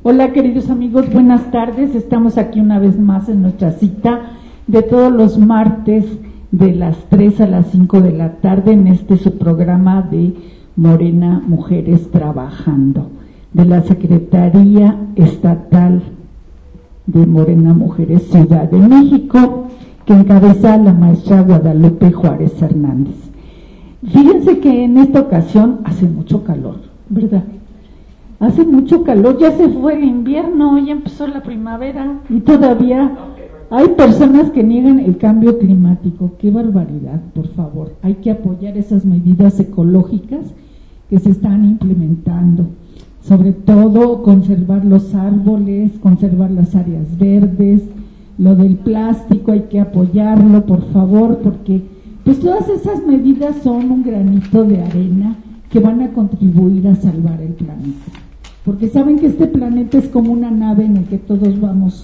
Hola queridos amigos, buenas tardes. Estamos aquí una vez más en nuestra cita de todos los martes de las 3 a las 5 de la tarde en su programa de Morena Mujeres Trabajando, de la Secretaría Estatal de Morena Mujeres Ciudad de México, que encabeza la maestra Guadalupe Juárez Hernández. Fíjense que en esta ocasión hace mucho calor, ¿verdad? Hace mucho calor, ya se fue el invierno, ya empezó la primavera y todavía hay personas que niegan el cambio climático. ¡Qué barbaridad! Por favor, hay que apoyar esas medidas ecológicas que se están implementando. Sobre todo, conservar los árboles, conservar las áreas verdes, lo del plástico hay que apoyarlo, por favor, porque pues todas esas medidas son un granito de arena que van a contribuir a salvar el planeta. Porque saben que este planeta es como una nave en la que todos vamos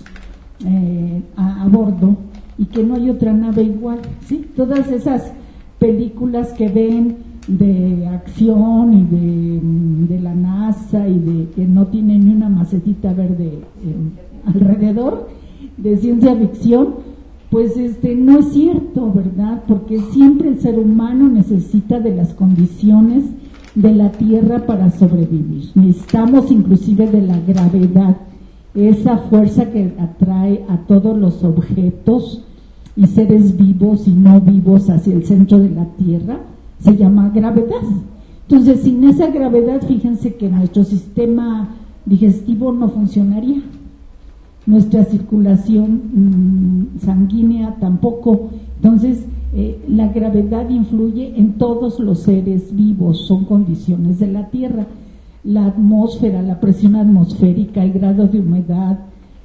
a bordo y que no hay otra nave igual, ¿sí? Todas esas películas que ven de acción y de la NASA y de que no tienen ni una macetita verde alrededor, de ciencia ficción, pues no es cierto, ¿verdad? Porque siempre el ser humano necesita de las condiciones de la Tierra para sobrevivir. Necesitamos inclusive de la gravedad, esa fuerza que atrae a todos los objetos y seres vivos y no vivos hacia el centro de la Tierra, se llama gravedad. Entonces, sin esa gravedad, fíjense que nuestro sistema digestivo no funcionaría, nuestra circulación sanguínea tampoco. Entonces, la gravedad influye en todos los seres vivos, son condiciones de la Tierra. La atmósfera, la presión atmosférica, el grado de humedad,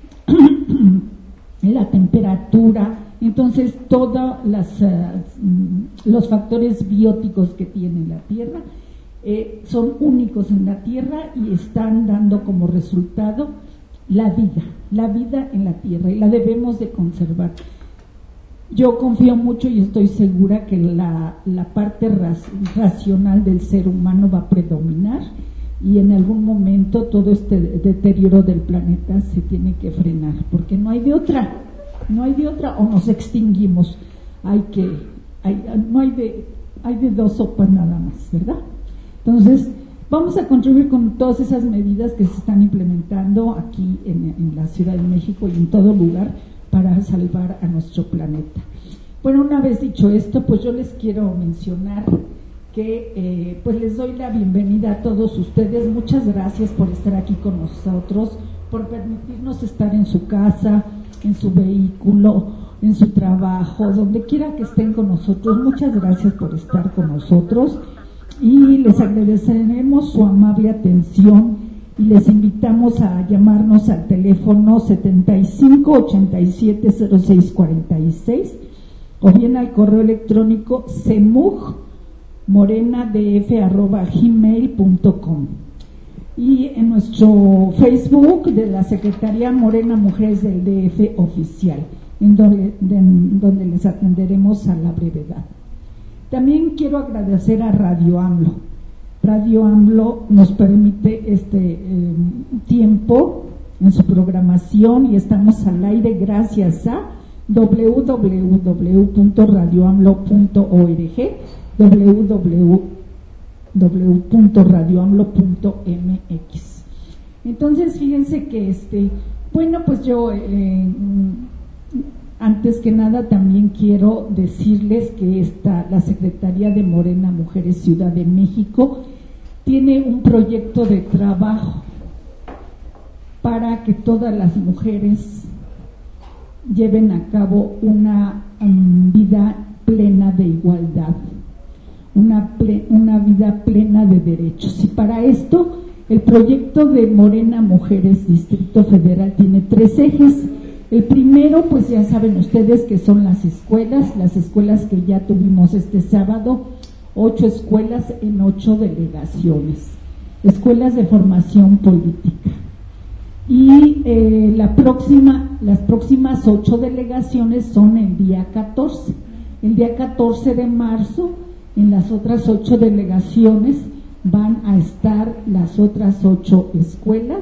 la temperatura, entonces todos los factores bióticos que tiene la Tierra son únicos en la Tierra y están dando como resultado la vida en la Tierra, y la debemos de conservar. Yo confío mucho y estoy segura que la parte racional del ser humano va a predominar y en algún momento todo este deterioro del planeta se tiene que frenar, porque no hay de otra, o nos extinguimos. Hay de dos sopas nada más, ¿verdad? Entonces, vamos a contribuir con todas esas medidas que se están implementando aquí en la Ciudad de México y en todo lugar para salvar a nuestro planeta. Bueno, una vez dicho esto, pues yo les quiero mencionar que pues les doy la bienvenida a todos ustedes. Muchas gracias por estar aquí con nosotros, por permitirnos estar en su casa, en su vehículo, en su trabajo, donde quiera que estén con nosotros. Muchas gracias por estar con nosotros y les agradeceremos su amable atención y les invitamos a llamarnos al teléfono 75870646 o bien al correo electrónico cemugmorenadf@gmail.com y en nuestro Facebook de la Secretaría Morena Mujeres del DF Oficial, en donde les atenderemos a la brevedad. También quiero agradecer a Radio AMLO. Radio AMLO nos permite este tiempo en su programación y estamos al aire gracias a www.radioamlo.org, www.radioamlo.mx. Entonces, fíjense que bueno, pues yo antes que nada también quiero decirles que la Secretaría de Morena Mujeres Ciudad de México tiene un proyecto de trabajo para que todas las mujeres lleven a cabo una vida plena de igualdad, una vida plena de derechos. Y para esto, el proyecto de Morena Mujeres Distrito Federal tiene 3 ejes. El primero, pues ya saben ustedes que son las escuelas que ya tuvimos este sábado, 8 escuelas en 8 delegaciones, escuelas de formación política. Y las próximas 8 delegaciones son el día 14. El día 14 de marzo, en las otras 8 delegaciones van a estar las otras 8 escuelas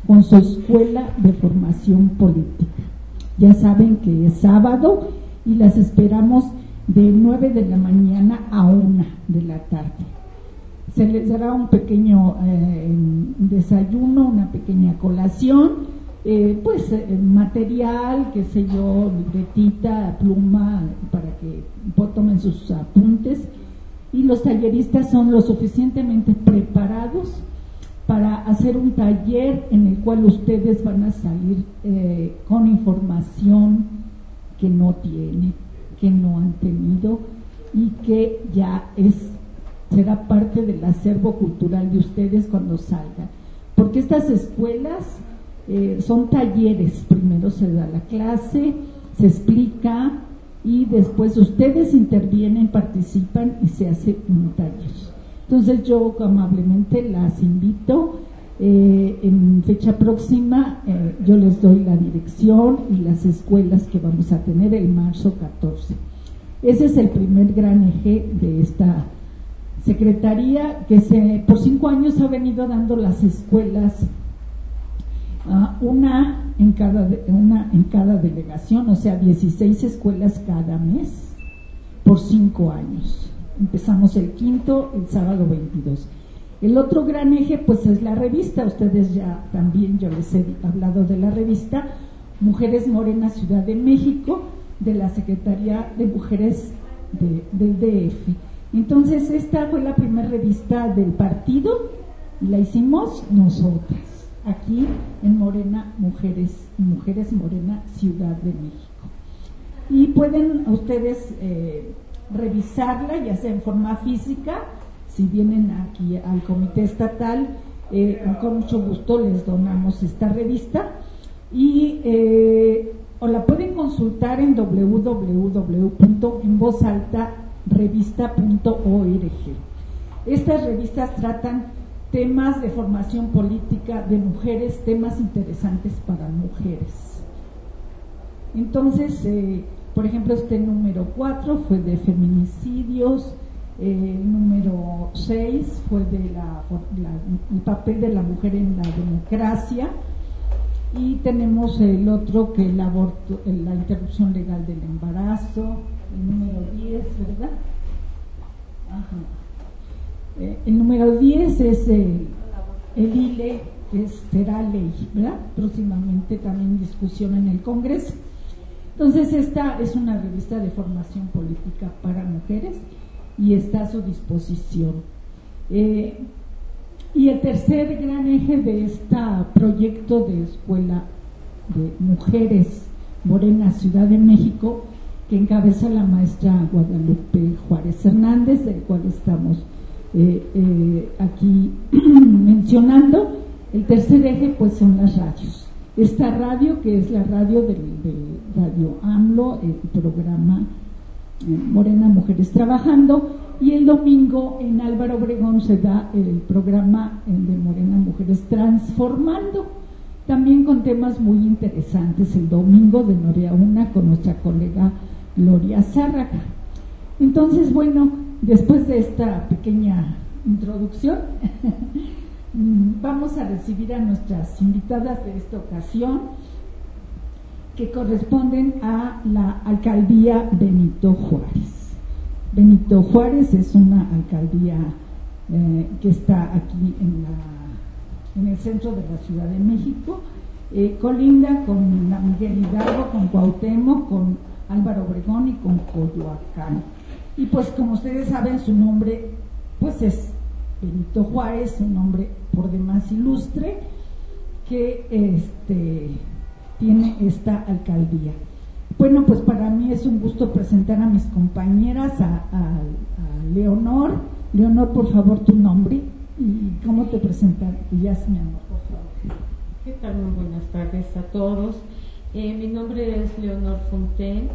con su escuela de formación política. Ya saben que es sábado y las esperamos de 9 de la mañana a 1 de la tarde. Se les dará un pequeño desayuno, una pequeña colación, material, qué sé yo, libretita, pluma, para que tomen sus apuntes. Y los talleristas son lo suficientemente preparados para hacer un taller en el cual ustedes van a salir con información que no tienen, que no han tenido y que ya será parte del acervo cultural de ustedes cuando salgan. Porque estas escuelas son talleres, primero se da la clase, se explica y después ustedes intervienen, participan y se hace un taller. Entonces yo amablemente las invito, en fecha próxima yo les doy la dirección y las escuelas que vamos a tener el marzo 14. Ese es el primer gran eje de esta secretaría, que por 5 años ha venido dando las escuelas, una en cada delegación, o sea 16 escuelas cada mes por 5 años. Empezamos el 5º, el sábado 22. El otro gran eje pues es la revista. Ustedes ya también, yo les he hablado de la revista Mujeres Morena Ciudad de México, de la Secretaría de Mujeres del DF. Entonces esta fue la primera revista del partido y la hicimos nosotras aquí en Morena, Mujeres Morena Ciudad de México. Y pueden ustedes revisarla, ya sea en forma física, si vienen aquí al comité estatal, con mucho gusto les donamos esta revista, y o la pueden consultar en www.envozaltarevista.org. Estas revistas tratan temas de formación política de mujeres, temas interesantes para mujeres. Entonces, por ejemplo, este número 4 fue de feminicidios, el número 6 fue de el papel de la mujer en la democracia, y tenemos el otro que el aborto, la interrupción legal del embarazo, el número 10, ¿verdad? Ajá. El número 10 es el ILE, que será ley, ¿verdad? Próximamente también discusión en el Congreso. Entonces esta es una revista de formación política para mujeres y está a su disposición. Y el tercer gran eje de este proyecto de escuela de mujeres Morena Ciudad de México, que encabeza la maestra Guadalupe Juárez Hernández, del cual estamos aquí mencionando. El tercer eje pues son las radios. Esta radio, que es la radio del Radio AMLO, el programa Morena Mujeres Trabajando, y el domingo en Álvaro Obregón se da el programa de Morena Mujeres Transformando, también con temas muy interesantes. El domingo de 9 a 1 con nuestra colega Gloria Zárraga. Entonces, bueno, después de esta pequeña introducción vamos a recibir a nuestras invitadas de esta ocasión, que corresponden a la alcaldía Benito Juárez. Benito Juárez es una alcaldía que está aquí en el centro de la Ciudad de México, colinda con la Miguel Hidalgo, con Cuauhtémoc, con Álvaro Obregón y con Coyoacán. Y pues como ustedes saben, su nombre pues es Benito Juárez, un nombre por demás ilustre que tiene esta alcaldía. Bueno, pues para mí es un gusto presentar a mis compañeras, a Leonor. Leonor, por favor, tu nombre y cómo te presentan. Y ya, mi amor, por favor. ¿Qué tal? Muy buenas tardes a todos. Mi nombre es Leonor Fontaine.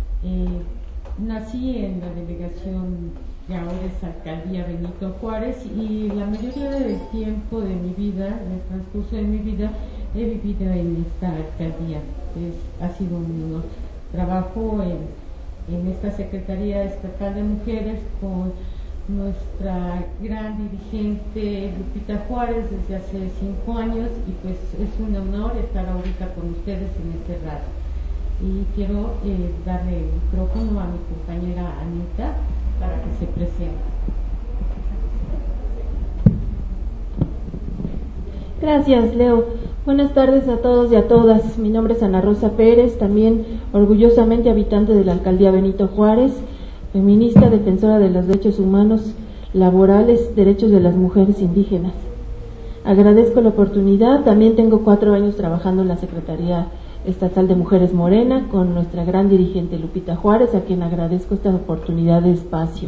Nací en la delegación que ahora es Alcaldía Benito Juárez, y la mayoría del tiempo de mi vida, en el transcurso de mi vida, he vivido en esta alcaldía. Ha sido un honor. Trabajo en esta Secretaría Estatal de Mujeres con nuestra gran dirigente Lupita Juárez desde hace 5 años, y pues es un honor estar ahorita con ustedes en este radio. Y quiero darle el micrófono a mi compañera Anita para que se presente. Gracias, Leo. Buenas tardes a todos y a todas. Mi nombre es Ana Rosa Pérez, también orgullosamente habitante de la Alcaldía Benito Juárez, feminista, defensora de los derechos humanos, laborales, derechos de las mujeres indígenas. Agradezco la oportunidad. También tengo 4 años trabajando en la Secretaría Estatal de Mujeres Morena con nuestra gran dirigente Lupita Juárez, a quien agradezco esta oportunidad de espacio.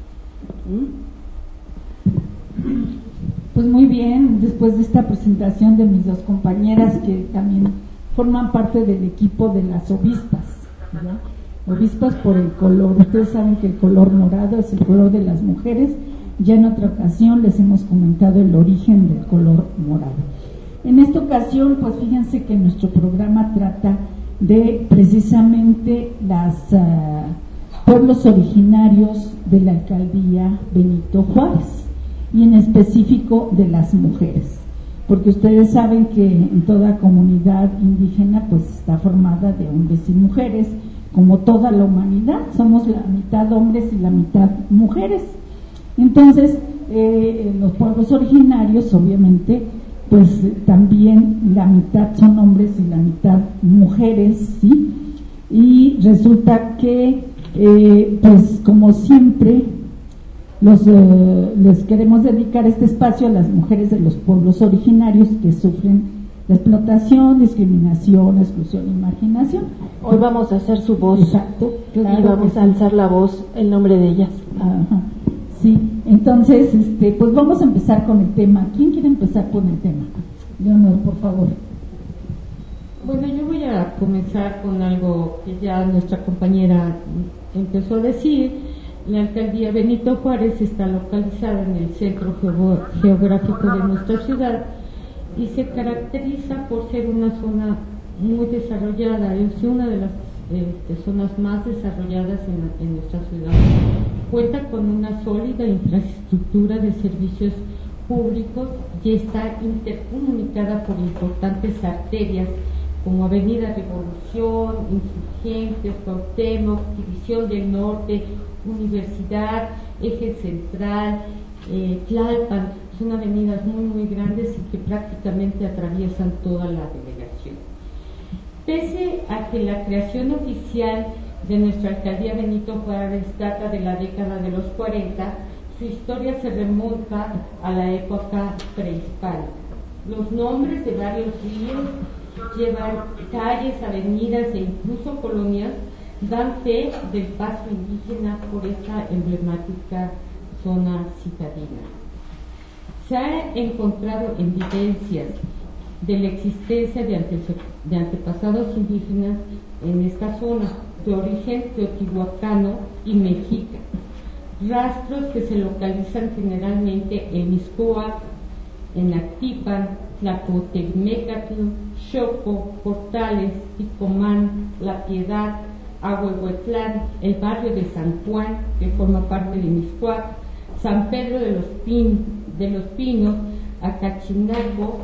Pues muy bien, después de esta presentación de mis 2 compañeras que también forman parte del equipo de las obispas, ¿verdad? Obispas por el color. Ustedes saben que el color morado es el color de las mujeres. Ya en otra ocasión les hemos comentado el origen del color morado. En esta ocasión, pues fíjense que nuestro programa trata de precisamente los pueblos originarios de la Alcaldía Benito Juárez, y en específico de las mujeres, porque ustedes saben que en toda comunidad indígena pues está formada de hombres y mujeres, como toda la humanidad, somos la mitad hombres y la mitad mujeres. Entonces, los pueblos originarios, obviamente, pues también la mitad son hombres y la mitad mujeres, ¿sí? Y resulta que, pues como siempre, les queremos dedicar este espacio a las mujeres de los pueblos originarios que sufren la explotación, discriminación, exclusión y marginación. Hoy vamos a hacer su voz. Exacto, claro, y vamos a alzar la voz en nombre de ellas. Ajá. Sí, entonces, pues vamos a empezar con el tema. ¿Quién quiere empezar con el tema? Leonor, por favor. Bueno, yo voy a comenzar con algo que ya nuestra compañera empezó a decir. La Alcaldía Benito Juárez está localizada en el centro geográfico de nuestra ciudad y se caracteriza por ser una zona muy desarrollada, es una de las zonas más desarrolladas en nuestra ciudad. Cuenta con una sólida infraestructura de servicios públicos y está intercomunicada por importantes arterias como Avenida Revolución, Insurgentes, Cuauhtémoc, División del Norte, Universidad, Eje Central, Tlalpan. Son avenidas muy grandes y que prácticamente atraviesan toda la delegación. Pese a que la creación oficial de nuestra Alcaldía Benito Juárez data de la década de los 40, su historia se remonta a la época prehispánica. Los nombres de varios ríos llevan calles, avenidas e incluso colonias dan fe del paso indígena por esta emblemática zona citadina. Se ha encontrado evidencias de la existencia de antepasados indígenas en esta zona, de origen teotihuacano y mexica, rastros que se localizan generalmente en Mixcoac, en Actipan, Tlacotemécatl, Xoco, Portales, Ticomán, La Piedad, Ahuehuetlán, el barrio de San Juan, que forma parte de Mixcoac, San Pedro de los Pinos, Acachinalco,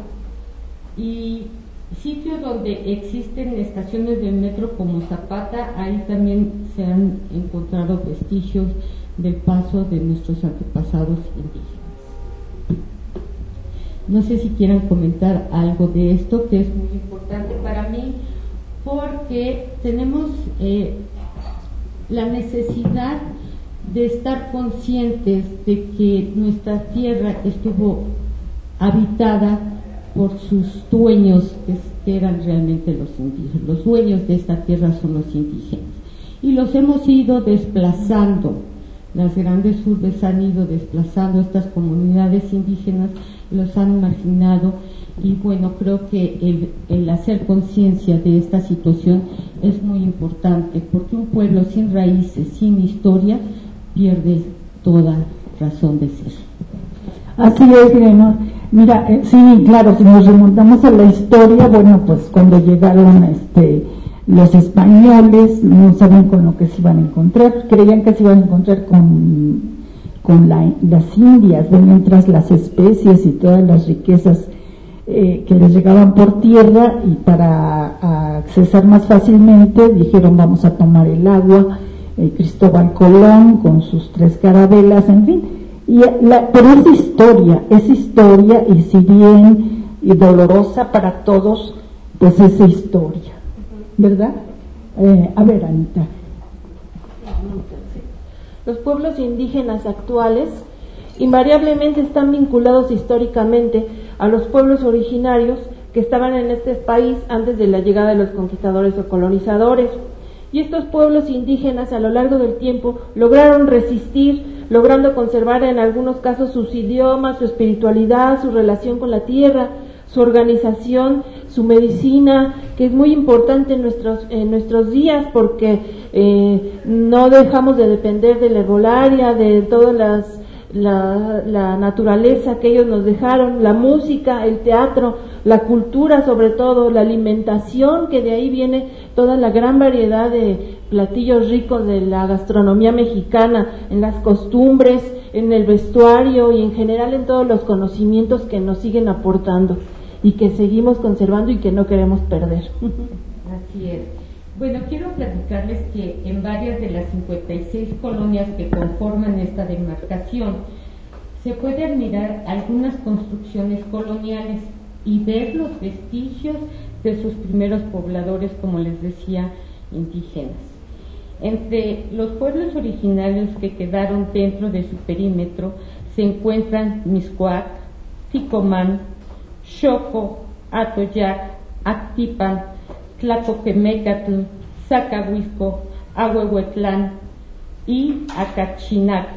y sitios donde existen estaciones del metro como Zapata. Ahí también se han encontrado vestigios del paso de nuestros antepasados indígenas. No sé si quieran comentar algo de esto, que es muy importante para mí, porque tenemos la necesidad de estar conscientes de que nuestra tierra estuvo habitada por sus dueños, que eran realmente los indígenas. Los dueños de esta tierra son los indígenas. Y los hemos ido desplazando. Las grandes urbes han ido desplazando estas comunidades indígenas, los han marginado, y bueno, creo que el hacer conciencia de esta situación es muy importante, porque un pueblo sin raíces, sin historia, pierde toda razón de ser. Así es, Leonor. Mira, sí, claro, si nos remontamos a la historia, bueno, pues cuando llegaron los españoles no sabían con lo que se iban a encontrar, creían que se iban a encontrar con con las indias, de mientras las especies y todas las riquezas que les llegaban por tierra, y para accesar más fácilmente dijeron vamos a tomar el agua. Cristóbal Colón con sus 3 carabelas, en fin, pero es historia, y si bien y dolorosa para todos, pues es historia, ¿verdad? A ver, Anita. Los pueblos indígenas actuales invariablemente están vinculados históricamente a los pueblos originarios que estaban en este país antes de la llegada de los conquistadores o colonizadores. Y estos pueblos indígenas a lo largo del tiempo lograron resistir, logrando conservar en algunos casos sus idiomas, su espiritualidad, su relación con la tierra, su organización, su medicina, que es muy importante en nuestros días, porque no dejamos de depender de la herbolaria, de todas la naturaleza que ellos nos dejaron, la música, el teatro, la cultura, sobre todo la alimentación, que de ahí viene toda la gran variedad de platillos ricos de la gastronomía mexicana, en las costumbres, en el vestuario y en general en todos los conocimientos que nos siguen aportando y que seguimos conservando y que no queremos perder. Así es. Bueno, quiero platicarles que en varias de las 56 colonias que conforman esta demarcación se puede admirar algunas construcciones coloniales y ver los vestigios de sus primeros pobladores, como les decía, indígenas. Entre los pueblos originarios que quedaron dentro de su perímetro se encuentran Mixcoac, Ticomán, Xoco, Atoyac, Actipan, Tlacoquemecatl, Zacahuisco, Ahuehuetlán y Acachinaco.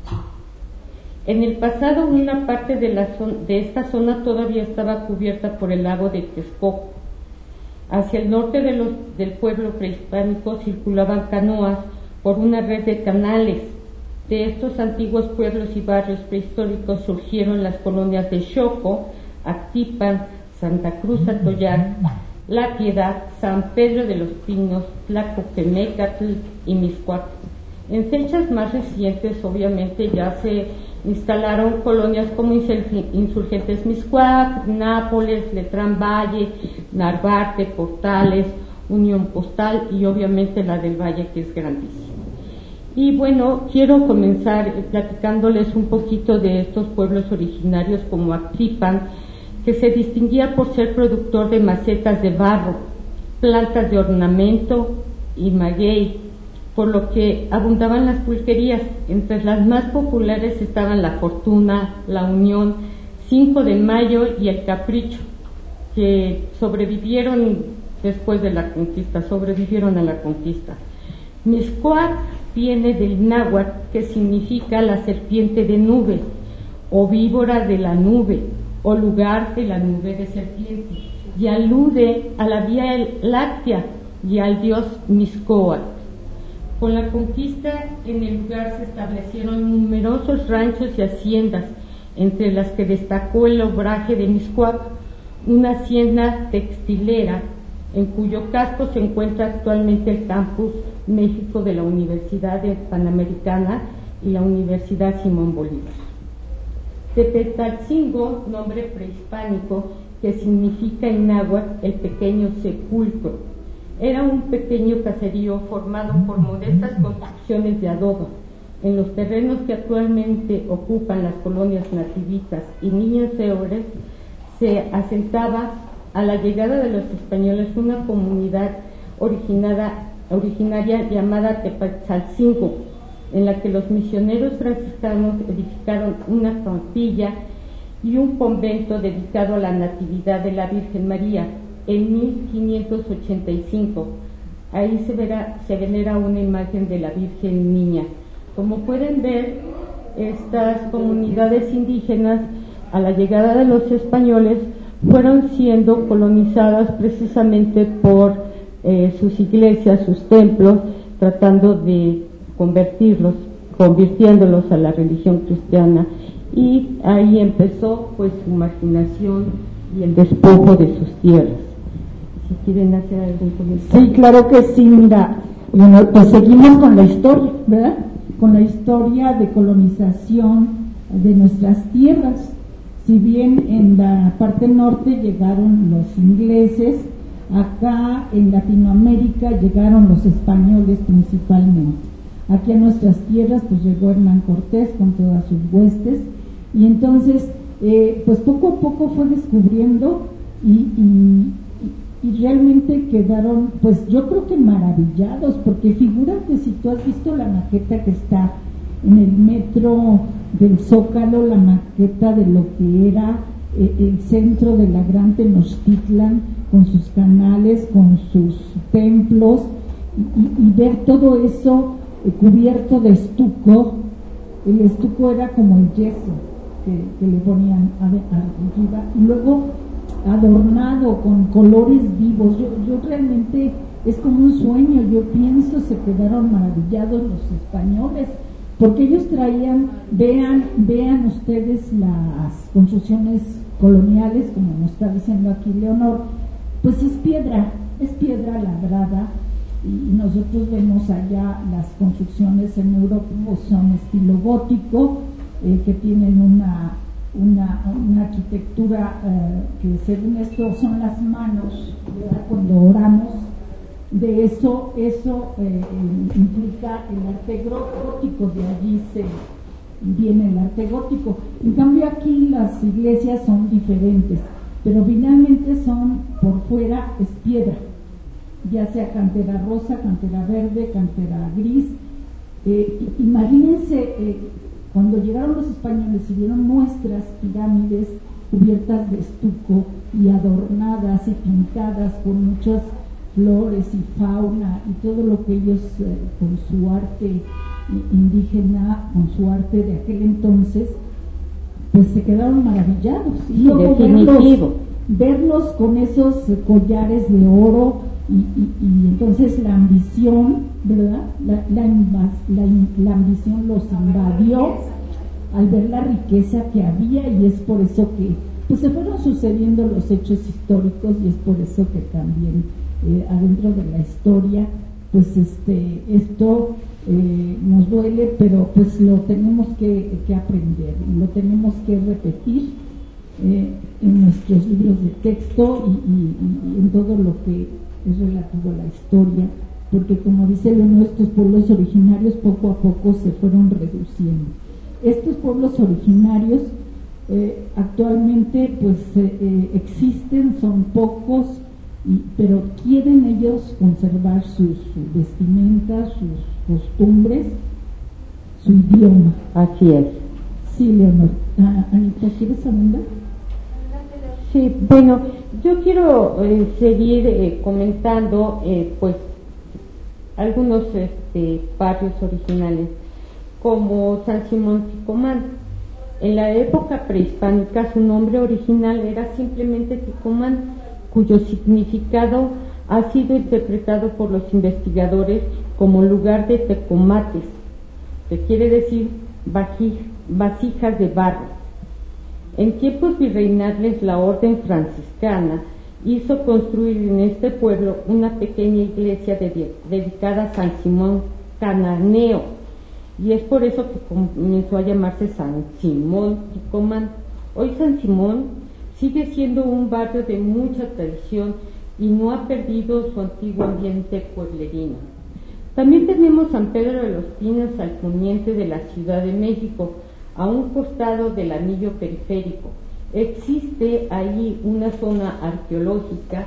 En el pasado, una parte de esta zona todavía estaba cubierta por el lago de Texcoco. Hacia el norte del pueblo prehispánico circulaban canoas por una red de canales. De estos antiguos pueblos y barrios prehistóricos surgieron las colonias de Xoco, Actipan, Santa Cruz Atoyac, La Piedad, San Pedro de los Pinos, Tlacoquemecatl y Mixcoac. En fechas más recientes, obviamente, ya se instalaron colonias como Insurgentes Mixcoac, Nápoles, Letrán Valle, Narvarte, Portales, Unión Postal y obviamente la del Valle, que es grandísima. Y bueno, quiero comenzar platicándoles un poquito de estos pueblos originarios como Actipan, que se distinguía por ser productor de macetas de barro, plantas de ornamento y maguey, por lo que abundaban las pulquerías. Entre las más populares estaban la Fortuna, la Unión, 5 de Mayo y el Capricho, que sobrevivieron después de la conquista, sobrevivieron a la conquista. Mixcoac viene del náhuatl, que significa la serpiente de nube, o víbora de la nube, o lugar de la nube de serpiente, y alude a la Vía Láctea y al dios Mixcoac. Con la conquista en el lugar se establecieron numerosos ranchos y haciendas, entre las que destacó el obraje de Mixcoac, una hacienda textilera en cuyo casco se encuentra actualmente el Campus México de la Universidad Panamericana y la Universidad Simón Bolívar. Tepetalcingo, nombre prehispánico que significa en náhuatl el pequeño sepulcro. Era un pequeño caserío formado por modestas construcciones de adobe. En los terrenos que actualmente ocupan las colonias nativitas y Niños Héroes se asentaba a la llegada de los españoles una comunidad originaria llamada Tepetalcingo, en la que los misioneros franciscanos edificaron una capilla y un convento dedicado a la Natividad de la Virgen María en 1585. Ahí se venera una imagen de la Virgen Niña. Como pueden ver, estas comunidades indígenas, a la llegada de los españoles, fueron siendo colonizadas precisamente por sus iglesias, sus templos, tratando de convirtiéndolos a la religión cristiana, y ahí empezó pues su marginación y el despojo de sus tierras. Si quieren hacer algún comentario. Sí, claro que sí. Mira, bueno, pues seguimos con la historia, ¿verdad? con la historia de colonización de nuestras tierras. Si bien en la parte norte llegaron los ingleses, acá en Latinoamérica llegaron los españoles principalmente. Aquí a nuestras tierras pues llegó Hernán Cortés con todas sus huestes, y entonces pues poco a poco fue descubriendo y realmente quedaron, pues yo creo que maravillados, porque figúrate, si tú has visto la maqueta que está en el metro del Zócalo, la maqueta de lo que era el centro de la Gran Tenochtitlan, con sus canales, con sus templos, y ver todo eso cubierto de estuco. El estuco era como el yeso que le ponían arriba, y luego adornado con colores vivos. Yo realmente es como un sueño. Yo pienso, se quedaron maravillados los españoles, porque ellos traían, vean ustedes las construcciones coloniales, como nos está diciendo aquí Leonor, pues es piedra labrada, y nosotros vemos allá las construcciones en Europa, son estilo gótico, que tienen una arquitectura que según esto son las manos, ¿verdad? Cuando oramos, de eso implica el arte gótico, de allí viene el arte gótico. En cambio aquí las iglesias son diferentes, pero finalmente son, por fuera es piedra, ya sea cantera rosa, cantera verde, cantera gris. Imagínense, cuando llegaron los españoles y vieron nuestras pirámides cubiertas de estuco y adornadas y pintadas con muchas flores y fauna y todo lo que ellos con su arte indígena, con su arte de aquel entonces, pues se quedaron maravillados. Y luego verlos con esos collares de oro, y entonces la ambición, ¿verdad? La ambición los invadió al ver la riqueza que había, y es por eso que pues se fueron sucediendo los hechos históricos, y es por eso que también adentro de la historia pues esto nos duele, pero pues lo tenemos que aprender, lo tenemos que repetir en nuestros libros de texto y en todo lo que es relativo a la historia, porque como dice Leonor, estos pueblos originarios poco a poco se fueron reduciendo. Estos pueblos originarios actualmente pues existen, son pocos, pero quieren ellos conservar sus vestimentas, sus costumbres, su idioma. Así es. Sí, Leonor. Anita, ¿quieres abundar? Sí, bueno, yo quiero seguir comentando pues algunos barrios originales, como San Simón Ticomán. En la época prehispánica su nombre original era simplemente Ticomán, cuyo significado ha sido interpretado por los investigadores como lugar de tecomates, que quiere decir vasijas de barro. En tiempos virreinales la orden franciscana hizo construir en este pueblo una pequeña iglesia dedicada a San Simón Cananeo, y es por eso que comenzó a llamarse San Simón Ticomán. Hoy San Simón sigue siendo un barrio de mucha tradición y no ha perdido su antiguo ambiente pueblerino. También tenemos San Pedro de los Pinos al poniente de la Ciudad de México, a un costado del anillo periférico. Existe ahí una zona arqueológica,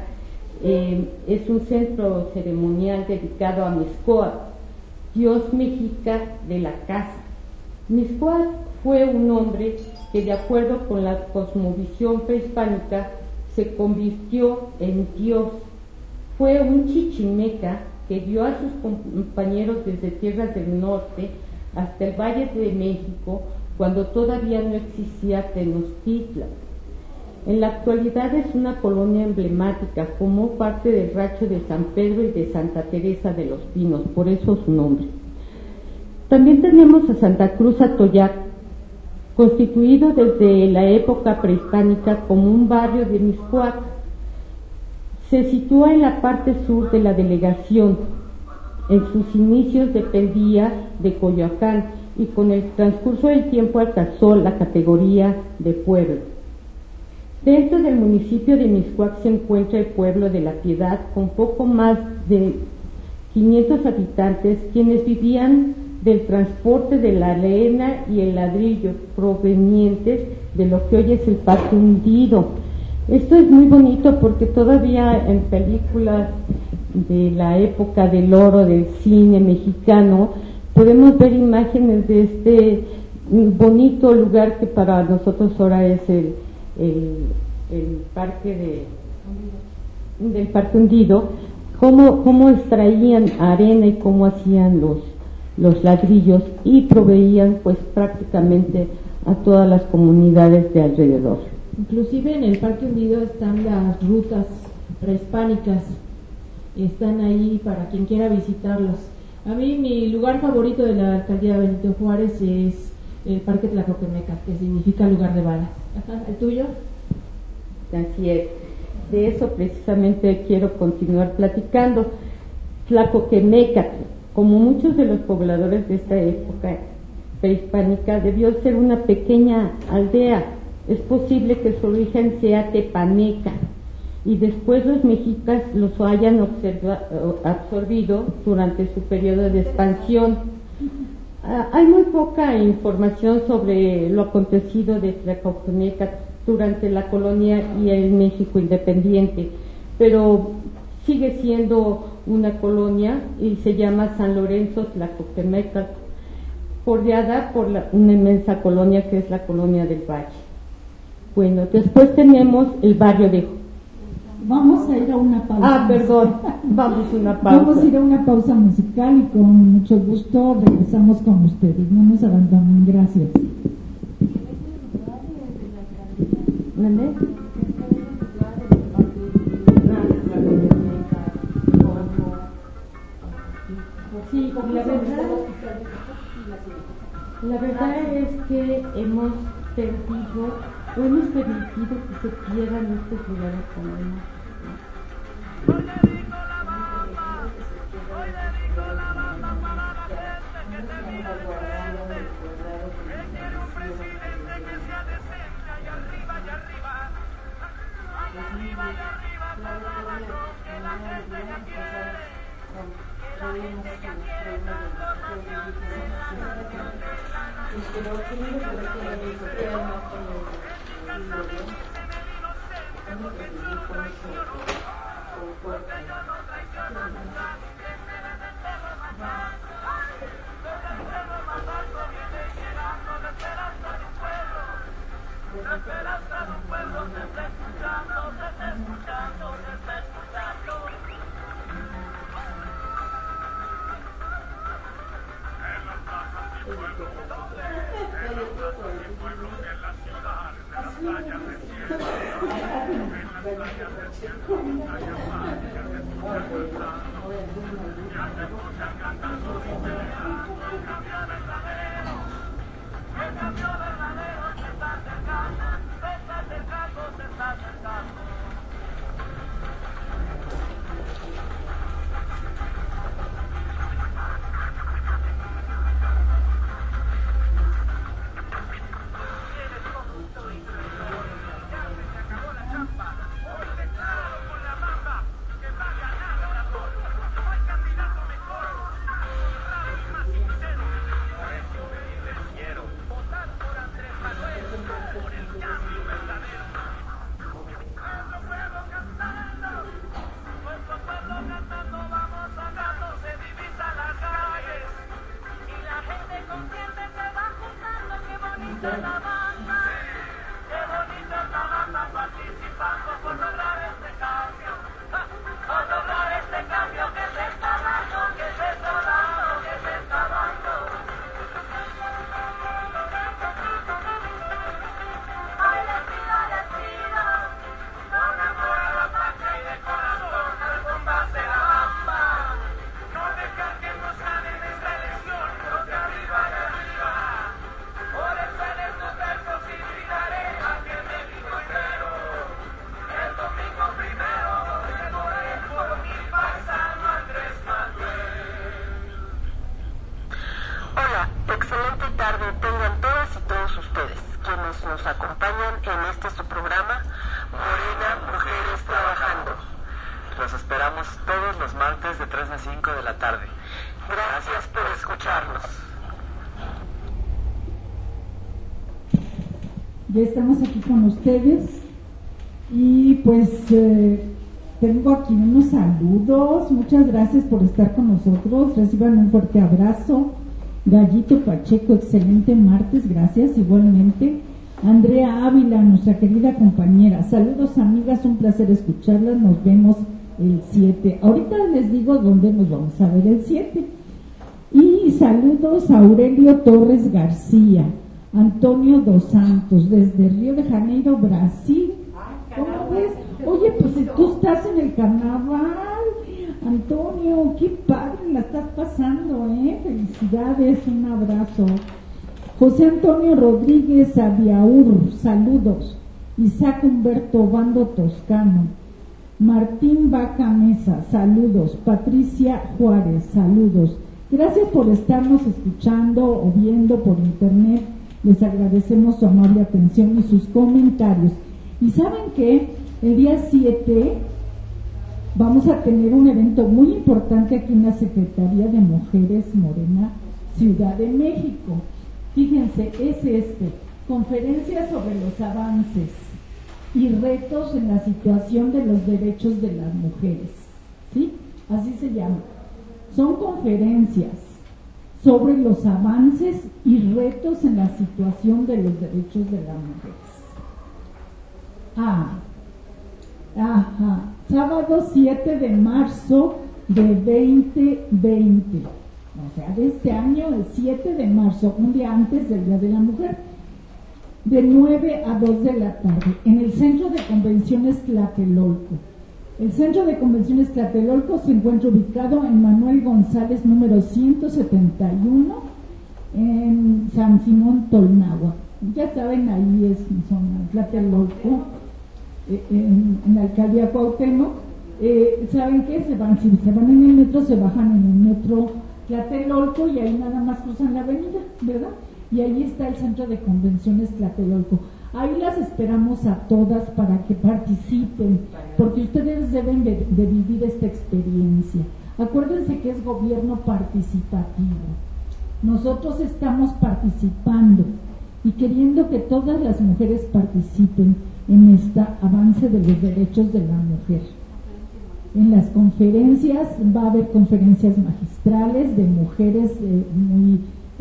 es un centro ceremonial dedicado a Mixcoatl, dios mexica de la caza. Mixcoatl fue un hombre que, de acuerdo con la cosmovisión prehispánica, se convirtió en dios. Fue un chichimeca que dio a sus compañeros desde tierras del norte hasta el Valle de México, cuando todavía no existía Tenochtitlan. En la actualidad es una colonia emblemática, formó parte del rancho de San Pedro y de Santa Teresa de los Pinos, por eso su nombre. También tenemos a Santa Cruz Atoyac, constituido desde la época prehispánica como un barrio de Mixcoatl. Se sitúa en la parte sur de la delegación. En sus inicios dependía de Coyoacán y con el transcurso del tiempo alcanzó la categoría de pueblo. Dentro del municipio de Mixcoac se encuentra el pueblo de La Piedad, con poco más de 500 habitantes, quienes vivían del transporte de la arena y el ladrillo provenientes de lo que hoy es el Parque Hundido. Esto es muy bonito porque todavía en películas de la época del oro del cine mexicano podemos ver imágenes de este bonito lugar que para nosotros ahora es el parque del Parque Hundido, cómo extraían arena y cómo hacían los ladrillos y proveían pues prácticamente a todas las comunidades de alrededor. Inclusive en el Parque Hundido están las rutas prehispánicas, están ahí para quien quiera visitarlos. A mí mi lugar favorito de la alcaldía Benito Juárez es el Parque Tlacoquemeca, que significa lugar de balas. ¿El tuyo? Así es, de eso precisamente quiero continuar platicando. Tlacoquemeca, como muchos de los pobladores de esta época prehispánica, debió ser una pequeña aldea. Es posible que su origen sea tepaneca y después los mexicas los hayan absorbido durante su periodo de expansión. Hay muy poca información sobre lo acontecido de Tlacoquemeca durante la colonia y el México independiente, pero sigue siendo una colonia y se llama San Lorenzo Tlacoquemeca, bordeada por una inmensa colonia que es la Colonia del Valle. Bueno, después tenemos el barrio de... Vamos a ir a una pausa. Perdón, vamos a una pausa. Vamos a ir a una pausa musical y con mucho gusto regresamos con ustedes. No nos abandonen, gracias. ¿Vale? Sí, la verdad es que hemos permitido que se pierdan estos lugares tan buenos. participación en este su programa, Morena Mujeres Trabajando. Los esperamos todos los martes de 3 a 5 de la tarde. Gracias por escucharnos. Ya estamos aquí con ustedes y pues tengo aquí unos saludos. Muchas gracias por estar con nosotros. Reciban un fuerte abrazo. Gallito Pacheco, excelente martes, gracias. Igualmente Andrea Ávila, nuestra querida compañera. Saludos amigas, un placer escucharlas. Nos vemos el 7. Ahorita les digo dónde nos vamos a ver el 7. Y saludos a Aurelio Torres García, Antonio Dos Santos, desde Río de Janeiro, Brasil. ¿Cómo ves? Oye, pues si tú estás en el carnaval, Antonio, qué padre la estás pasando, felicidades, un abrazo. José Antonio Rodríguez Aviaur, saludos. Isaac Humberto Bando Toscano, Martín Vaca Mesa, saludos. Patricia Juárez, saludos. Gracias por estarnos escuchando o viendo por internet. Les agradecemos su amable atención y sus comentarios. Y saben que el día 7 vamos a tener un evento muy importante aquí en la Secretaría de Mujeres Morena, Ciudad de México. Fíjense, es conferencia sobre los avances y retos en la situación de los derechos de las mujeres, ¿sí? Así se llama. Son conferencias sobre los avances y retos en la situación de los derechos de las mujeres. Sábado 7 de marzo de 2020, o sea, de este año, el 7 de marzo, un día antes del Día de la Mujer, de 9 a 2 de la tarde, en el Centro de Convenciones Tlatelolco. El Centro de Convenciones Tlatelolco se encuentra ubicado en Manuel González, número 171, en San Simón Tolnagua. Ya saben, ahí es en zona Tlatelolco, en la alcaldía Cuauhtémoc. ¿Saben qué? Si se van en el metro, se bajan en el metro Tlatelolco y ahí nada más cruzan la avenida, ¿verdad? Y ahí está el Centro de Convenciones Tlatelolco. Ahí las esperamos a todas para que participen, porque ustedes deben de vivir esta experiencia. Acuérdense que es gobierno participativo. Nosotros estamos participando y queriendo que todas las mujeres participen en este avance de los derechos de la mujer. En las conferencias va a haber conferencias magistrales de mujeres muy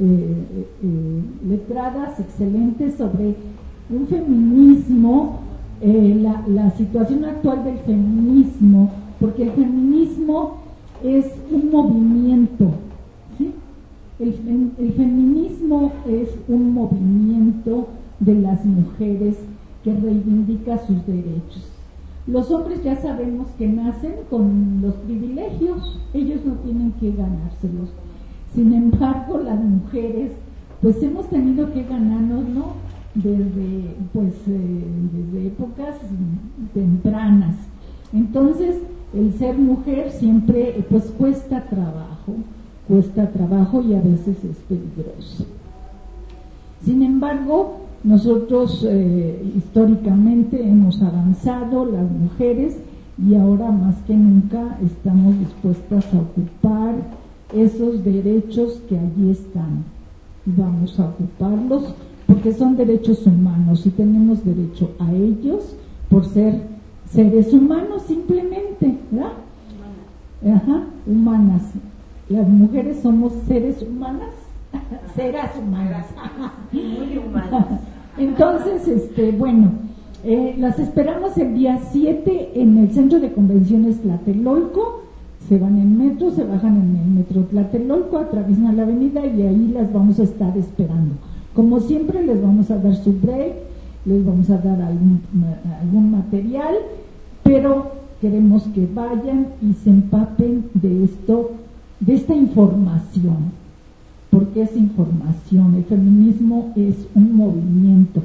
letradas, excelentes, sobre un feminismo, la situación actual del feminismo, porque el feminismo es un movimiento, ¿sí? El feminismo es un movimiento de las mujeres que reivindica sus derechos. Los hombres ya sabemos que nacen con los privilegios, ellos no tienen que ganárselos. Sin embargo, las mujeres, pues hemos tenido que ganarnos, ¿no? Desde épocas tempranas. Entonces, el ser mujer siempre, pues cuesta trabajo y a veces es peligroso. Sin embargo, nosotros históricamente hemos avanzado, las mujeres, y ahora más que nunca estamos dispuestas a ocupar esos derechos que allí están. Vamos a ocuparlos porque son derechos humanos y tenemos derecho a ellos por ser seres humanos simplemente, ¿verdad? Humanas. Las mujeres somos seres humanas, seras humanas. Muy humanas. Entonces, las esperamos el día 7 en el Centro de Convenciones Tlatelolco. Se van en metro, se bajan en el metro Tlatelolco, atraviesan la avenida y ahí las vamos a estar esperando. Como siempre, les vamos a dar su break, les vamos a dar algún material, pero queremos que vayan y se empapen de esta información, porque es información. El feminismo es un movimiento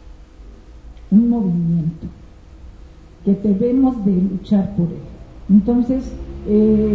que debemos de luchar por él. Entonces,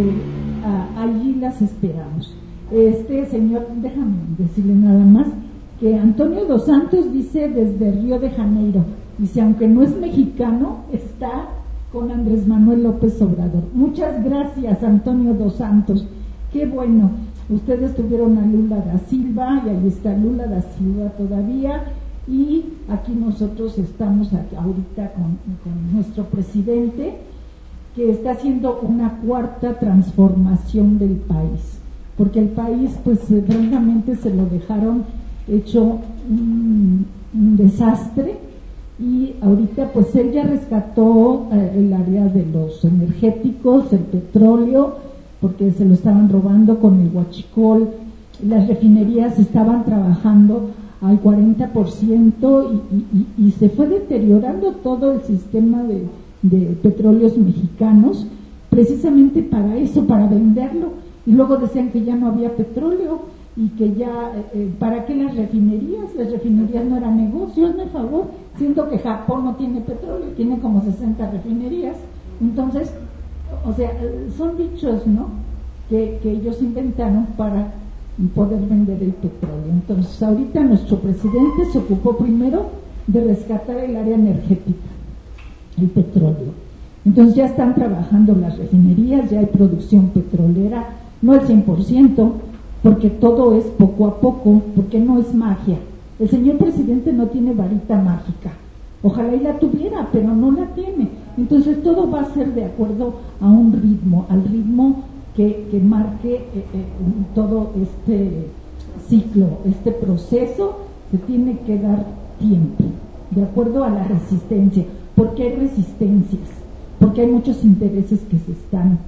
allí las esperamos. Señor, déjame decirle nada más que Antonio dos Santos dice desde Río de Janeiro, dice, aunque no es mexicano, está con Andrés Manuel López Obrador. Muchas gracias, Antonio dos Santos, qué bueno. Ustedes tuvieron a Lula da Silva, y ahí está Lula da Silva todavía, y aquí nosotros estamos ahorita con nuestro presidente, que está haciendo una cuarta transformación del país, porque el país, pues, francamente se lo dejaron hecho un desastre, y ahorita, pues, él ya rescató el área de los energéticos, el petróleo, porque se lo estaban robando con el huachicol, las refinerías estaban trabajando al 40% y se fue deteriorando todo el sistema de petróleos mexicanos, precisamente para eso, para venderlo, y luego decían que ya no había petróleo y que ya, ¿para qué las refinerías? Las refinerías no eran negocio, hazme favor, siento que Japón no tiene petróleo, tiene como 60 refinerías, entonces, o sea, son dichos, ¿no?, que ellos inventaron para poder vender el petróleo. Entonces, ahorita nuestro presidente se ocupó primero de rescatar el área energética, el petróleo. Entonces ya están trabajando las refinerías, ya hay producción petrolera, no al 100%, porque todo es poco a poco, porque no es magia. El señor presidente no tiene varita mágica, ojalá y la tuviera, pero no la tiene. Entonces todo va a ser de acuerdo a un ritmo, al ritmo que marque todo este ciclo, este proceso. Se tiene que dar tiempo, de acuerdo a la resistencia, porque hay resistencias, porque hay muchos intereses que se están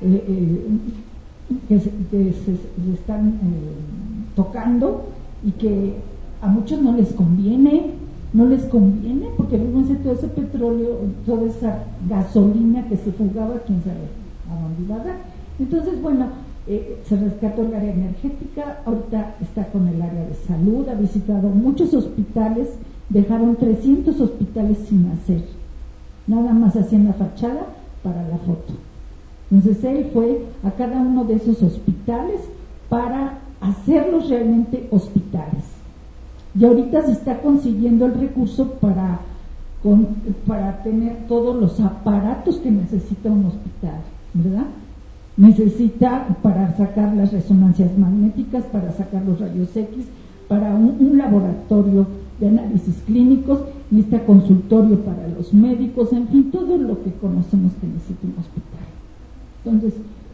tocando, y que a muchos no les conviene, porque fíjense, todo ese petróleo, toda esa gasolina que se fugaba, quién sabe a dónde iba a dar. Entonces, bueno, se rescató el área energética, ahorita está con el área de salud, ha visitado muchos hospitales, dejaron 300 hospitales sin hacer, nada más hacían la fachada para la foto. Entonces él fue a cada uno de esos hospitales para hacerlos realmente hospitales, y ahorita se está consiguiendo el recurso para tener todos los aparatos que necesita un hospital, ¿verdad? Necesita para sacar las resonancias magnéticas, para sacar los rayos X, para un laboratorio de análisis clínicos, necesita consultorio para los médicos, en fin, todo lo que conocemos que necesita un hospital. Entonces,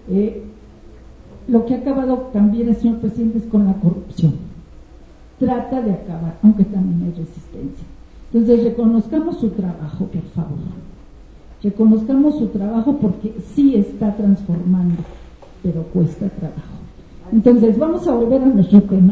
lo que ha acabado también el señor presidente es con la corrupción. Trata de acabar, aunque también hay resistencia. Entonces, reconozcamos su trabajo, por favor. Reconozcamos su trabajo, porque sí está transformando, pero cuesta trabajo. Entonces, vamos a volver a nuestro tema.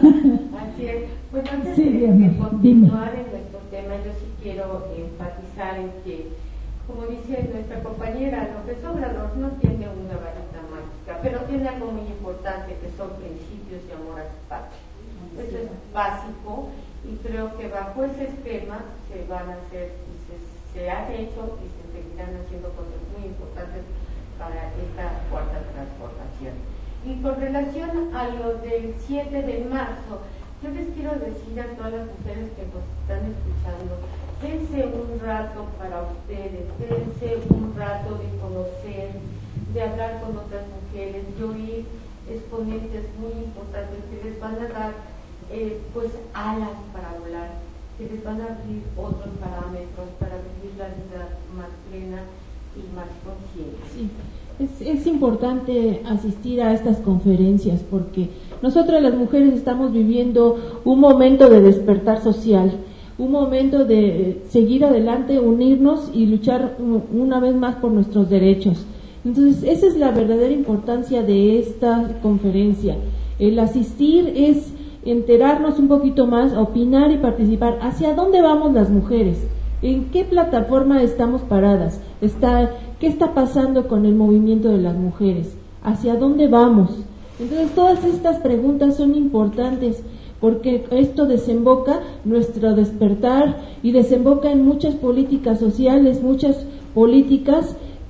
Así es. Pues antes de continuar en nuestro tema, yo sí quiero enfatizar en que, como dice nuestra compañera López Obrador, no tiene una varita mágica, pero tiene algo muy importante, que son principios y amor a su patria. Eso es básico, y creo que bajo ese esquema se van a hacer, y se han hecho y se seguirán haciendo cosas muy importantes para esta cuarta transformación. Y con relación a lo del 7 de marzo, yo les quiero decir a todas las mujeres que nos están escuchando, dense un rato para ustedes, dense un rato de conocer, de hablar con otras mujeres, de oír exponentes muy importantes que les van a dar pues alas para volar, que les van a abrir otros parámetros para vivir la vida más plena y más consciente. Sí. Es importante asistir a estas conferencias, porque nosotras las mujeres estamos viviendo un momento de despertar social, un momento de seguir adelante, unirnos y luchar una vez más por nuestros derechos. Entonces, esa es la verdadera importancia de esta conferencia. El asistir es enterarnos un poquito más, opinar y participar. ¿Hacia dónde vamos las mujeres? ¿En qué plataforma estamos paradas? ¿Qué está pasando con el movimiento de las mujeres? ¿Hacia dónde vamos? Entonces, todas estas preguntas son importantes, porque esto desemboca nuestro despertar y desemboca en muchas políticas sociales, muchas políticas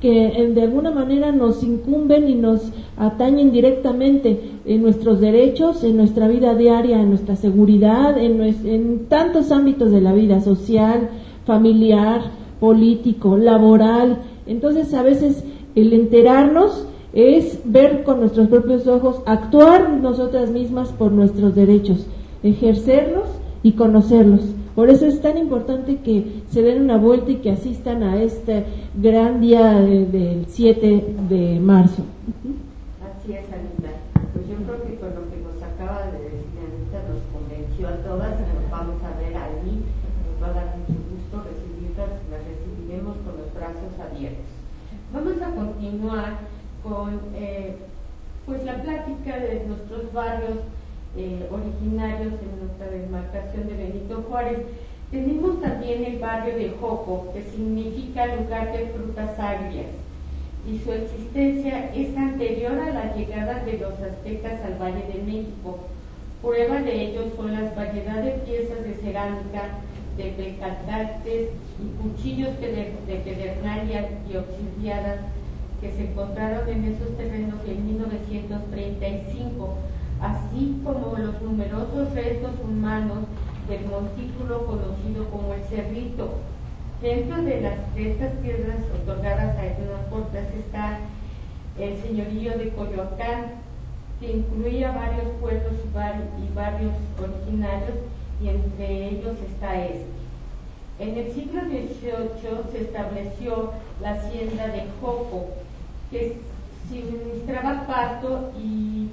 que de alguna manera nos incumben y nos atañen directamente en nuestros derechos, en nuestra vida diaria, en nuestra seguridad, en tantos ámbitos de la vida social, familiar, político, laboral. Entonces, a veces el enterarnos es ver con nuestros propios ojos, actuar nosotras mismas por nuestros derechos, ejercerlos y conocerlos. Por eso es tan importante que se den una vuelta y que asistan a este gran día del 7 de marzo. Así es, Anita. Pues yo creo que con lo que nos acaba de decir Anita nos convenció a todas y nos vamos a ver allí. Nos va a dar mucho gusto recibirlas, las recibiremos con los brazos abiertos. Vamos a continuar con pues la plática de nuestros barrios originarios en nuestra demarcación de Benito Juárez. Tenemos también el barrio de Joco, que significa lugar de frutas agrias, y su existencia es anterior a la llegada de los aztecas al Valle de México. Prueba de ello son las variedad de piezas de cerámica, de pecatates y cuchillos de pedernales y obsidiadas que se encontraron en esos terrenos en 1935, así como los numerosos restos humanos del montículo conocido como el Cerrito. Dentro de estas piedras otorgadas a Hernán Cortés está el señorío de Coyoacán, que incluía varios pueblos y barrios originarios, y entre ellos está este. En el siglo XVIII se estableció la hacienda de Joco, que suministraba pasto y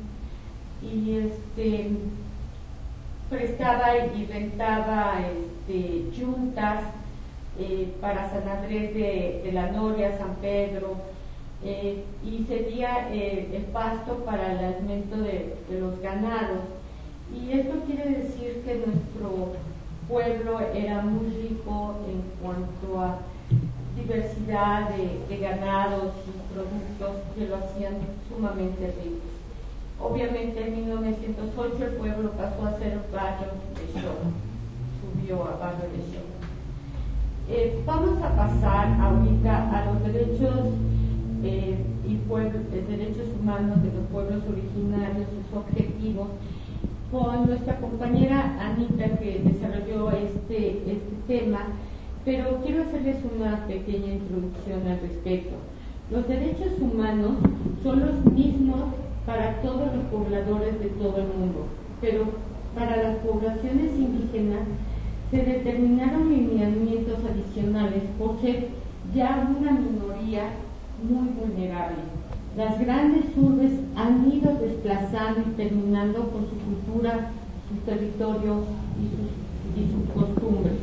prestaba y rentaba yuntas para San Andrés de la Noria, San Pedro, y cedía el pasto para el alimento de los ganados. Y esto quiere decir que nuestro pueblo era muy rico en cuanto a diversidad de ganados y productos que lo hacían sumamente ricos. Obviamente en 1908 el pueblo pasó a ser barrio de show, subió a barrio de show. Vamos a pasar ahorita a los derechos derechos humanos de los pueblos originarios, sus objetivos, con nuestra compañera Anita, que desarrolló este tema, pero quiero hacerles una pequeña introducción al respecto. Los derechos humanos son los mismos para todos los pobladores de todo el mundo, pero para las poblaciones indígenas se determinaron lineamientos adicionales por ser ya una minoría muy vulnerable. Las grandes urbes han ido desplazando y terminando con su cultura, sus territorios y sus costumbres.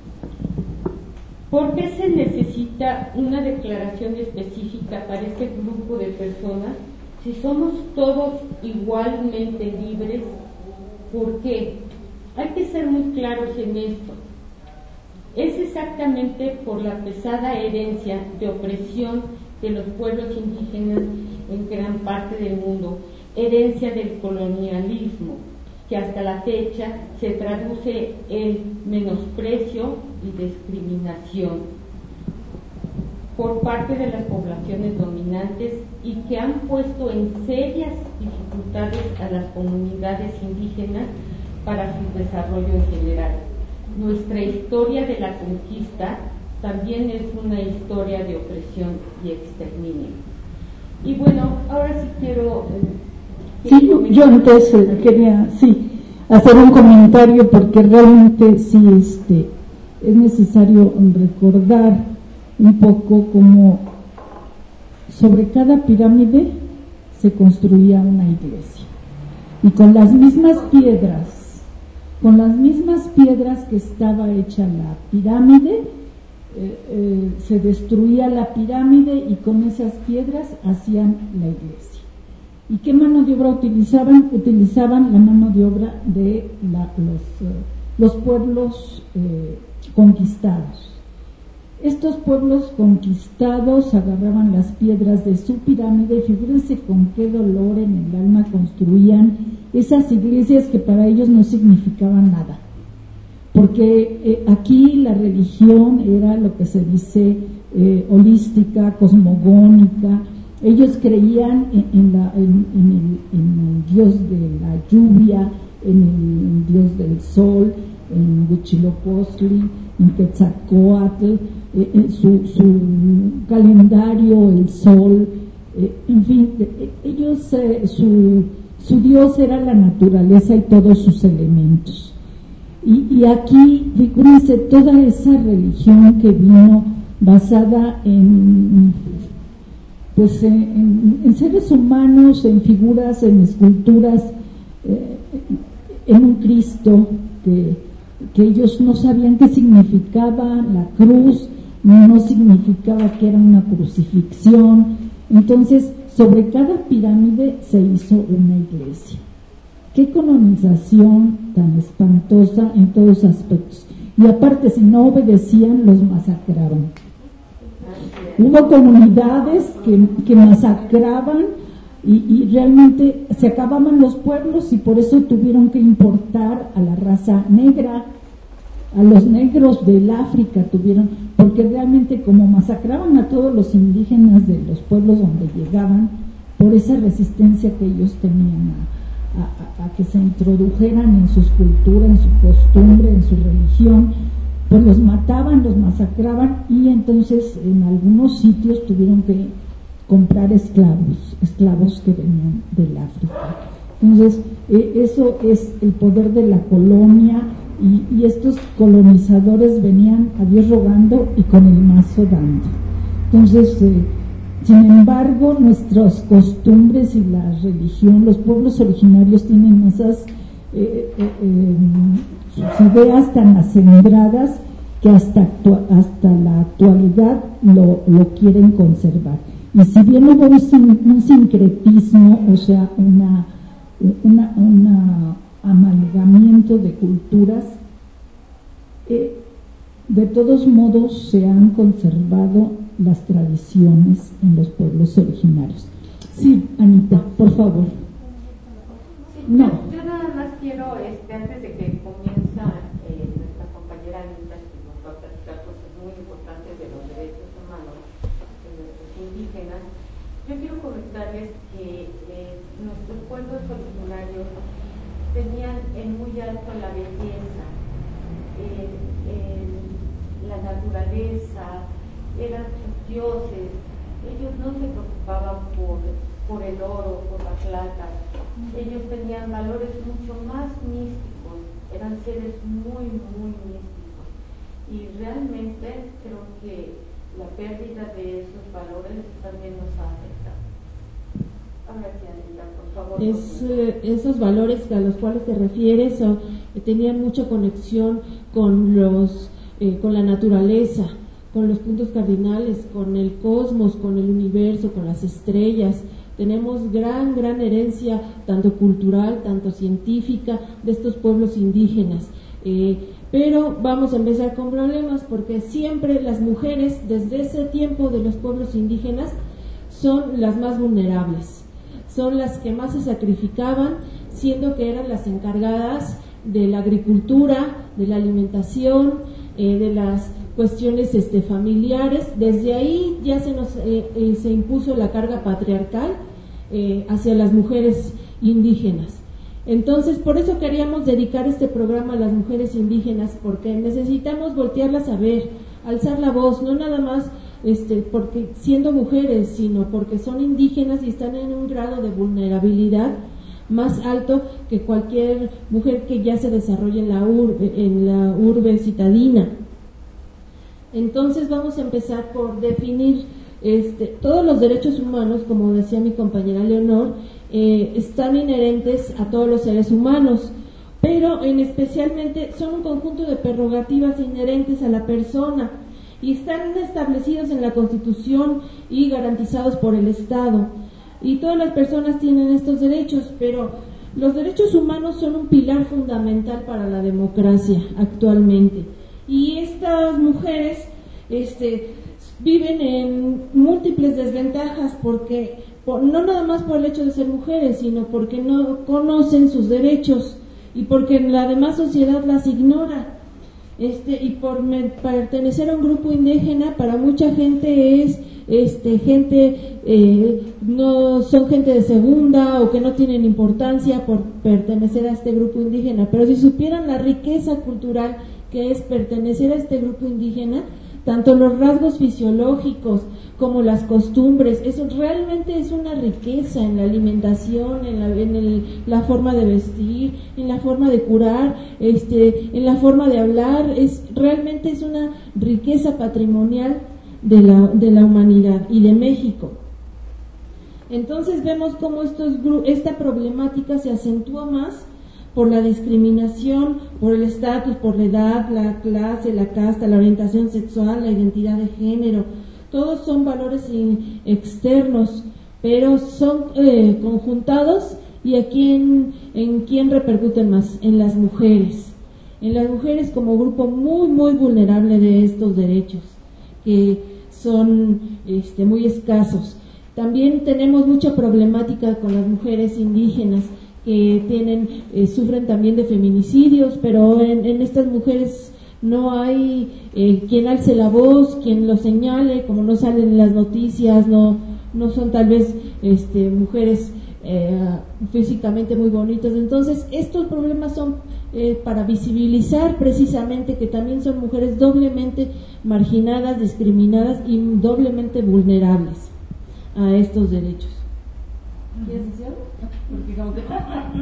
¿Por qué se necesita una declaración específica para este grupo de personas? Si somos todos igualmente libres, ¿por qué? Hay que ser muy claros en esto. Es exactamente por la pesada herencia de opresión de los pueblos indígenas en gran parte del mundo, herencia del colonialismo, que hasta la fecha se traduce en menosprecio y discriminación por parte de las poblaciones dominantes y que han puesto en serias dificultades a las comunidades indígenas para su desarrollo en general. Nuestra historia de la conquista también es una historia de opresión y exterminio. Y bueno, ahora sí quiero... yo antes quería hacer un comentario, porque realmente es necesario recordar un poco cómo sobre cada pirámide se construía una iglesia, y con las mismas piedras que estaba hecha la pirámide, se destruía la pirámide, y con esas piedras hacían la iglesia. ¿Y qué mano de obra utilizaban? Utilizaban la mano de obra de los pueblos conquistados. Estos pueblos conquistados agarraban las piedras de su pirámide, y figúrense con qué dolor en el alma construían esas iglesias que para ellos no significaban nada, porque aquí la religión era lo que se dice holística, cosmogónica. Ellos creían en el dios de la lluvia, en el dios del sol, en Huitzilopochtli, en Quetzalcóatl, en su calendario, el sol, en fin, ellos, su dios era la naturaleza y todos sus elementos. Y aquí, fíjense, toda esa religión que vino basada en seres humanos, en figuras, en esculturas, en un Cristo que ellos no sabían qué significaba la cruz, no significaba que era una crucifixión. Entonces, sobre cada pirámide se hizo una iglesia. Qué colonización tan espantosa en todos aspectos. Y aparte, si no obedecían, los masacraron. Hubo comunidades que masacraban y realmente se acababan los pueblos, y por eso tuvieron que importar a la raza negra, a los negros del África porque realmente como masacraban a todos los indígenas de los pueblos donde llegaban, por esa resistencia que ellos tenían a que se introdujeran en sus culturas, en su costumbre, en su religión, pues los mataban, los masacraban, y entonces en algunos sitios tuvieron que comprar esclavos que venían del África. Entonces, eso es el poder de la colonia, y estos colonizadores venían a Dios rogando y con el mazo dando. Entonces, sin embargo, nuestras costumbres y la religión, los pueblos originarios tienen esas sus ideas tan acendradas que hasta la actualidad lo quieren conservar. Y si bien hubo un sincretismo, o sea, un amalgamiento de culturas, de todos modos se han conservado las tradiciones en los pueblos originarios. Sí, Anita, por favor. No. Yo nada más quiero, antes de que comienza nuestra compañera Anita, que nos va a platicar cosas muy importantes de los derechos humanos de nuestros indígenas, yo quiero comentarles que nuestros pueblos originarios tenían en muy alto la belleza, la naturaleza, eran sus dioses. Ellos no se preocupaban por el oro, por la plata. Ellos tenían valores mucho más místicos, eran seres muy, muy místicos. Y realmente creo que la pérdida de esos valores también nos ha afectado. Ahora sí, Anita, por favor. Esos valores a los cuales te refieres tenían mucha conexión con la naturaleza, con los puntos cardinales, con el cosmos, con el universo, con las estrellas. Tenemos gran herencia, tanto cultural, tanto científica, de estos pueblos indígenas. Pero vamos a empezar con problemas, porque siempre las mujeres, desde ese tiempo de los pueblos indígenas, son las más vulnerables, son las que más se sacrificaban, siendo que eran las encargadas de la agricultura, de la alimentación, de las cuestiones familiares. Desde ahí ya se impuso la carga patriarcal hacia las mujeres indígenas. Entonces, por eso queríamos dedicar este programa a las mujeres indígenas, porque necesitamos voltearlas a ver, alzar la voz, no nada más porque siendo mujeres, sino porque son indígenas y están en un grado de vulnerabilidad más alto que cualquier mujer que ya se desarrolla en la urbe citadina. Entonces vamos a empezar por definir todos los derechos humanos, como decía mi compañera Leonor, están inherentes a todos los seres humanos, pero especialmente son un conjunto de prerrogativas inherentes a la persona y están establecidos en la Constitución y garantizados por el Estado. Y todas las personas tienen estos derechos, pero los derechos humanos son un pilar fundamental para la democracia actualmente. Y estas mujeres viven en múltiples desventajas, porque no nada más por el hecho de ser mujeres, sino porque no conocen sus derechos y porque la demás sociedad las ignora. y por pertenecer a un grupo indígena, para mucha gente es no son gente de segunda o que no tienen importancia por pertenecer a este grupo indígena, pero si supieran la riqueza cultural que es pertenecer a este grupo indígena, tanto los rasgos fisiológicos como las costumbres, eso realmente es una riqueza en la alimentación, en la forma de vestir, en la forma de curar, en la forma de hablar, realmente es una riqueza patrimonial de la humanidad y de México. Entonces vemos cómo esta problemática se acentúa más por la discriminación, por el estatus, por la edad, la clase, la casta, la orientación sexual, la identidad de género. Todos son valores externos, pero son conjuntados. ¿Y en quién repercuten más? En las mujeres. En las mujeres como grupo muy, muy vulnerable de estos derechos, que son muy escasos. También tenemos mucha problemática con las mujeres indígenas, que sufren también de feminicidios, pero en estas mujeres no hay quien alce la voz, quien lo señale, como no salen en las noticias, no son tal vez mujeres físicamente muy bonitas. Entonces estos problemas son para visibilizar precisamente que también son mujeres doblemente marginadas, discriminadas y doblemente vulnerables a estos derechos. ¿Quieres decir algo? Porque como que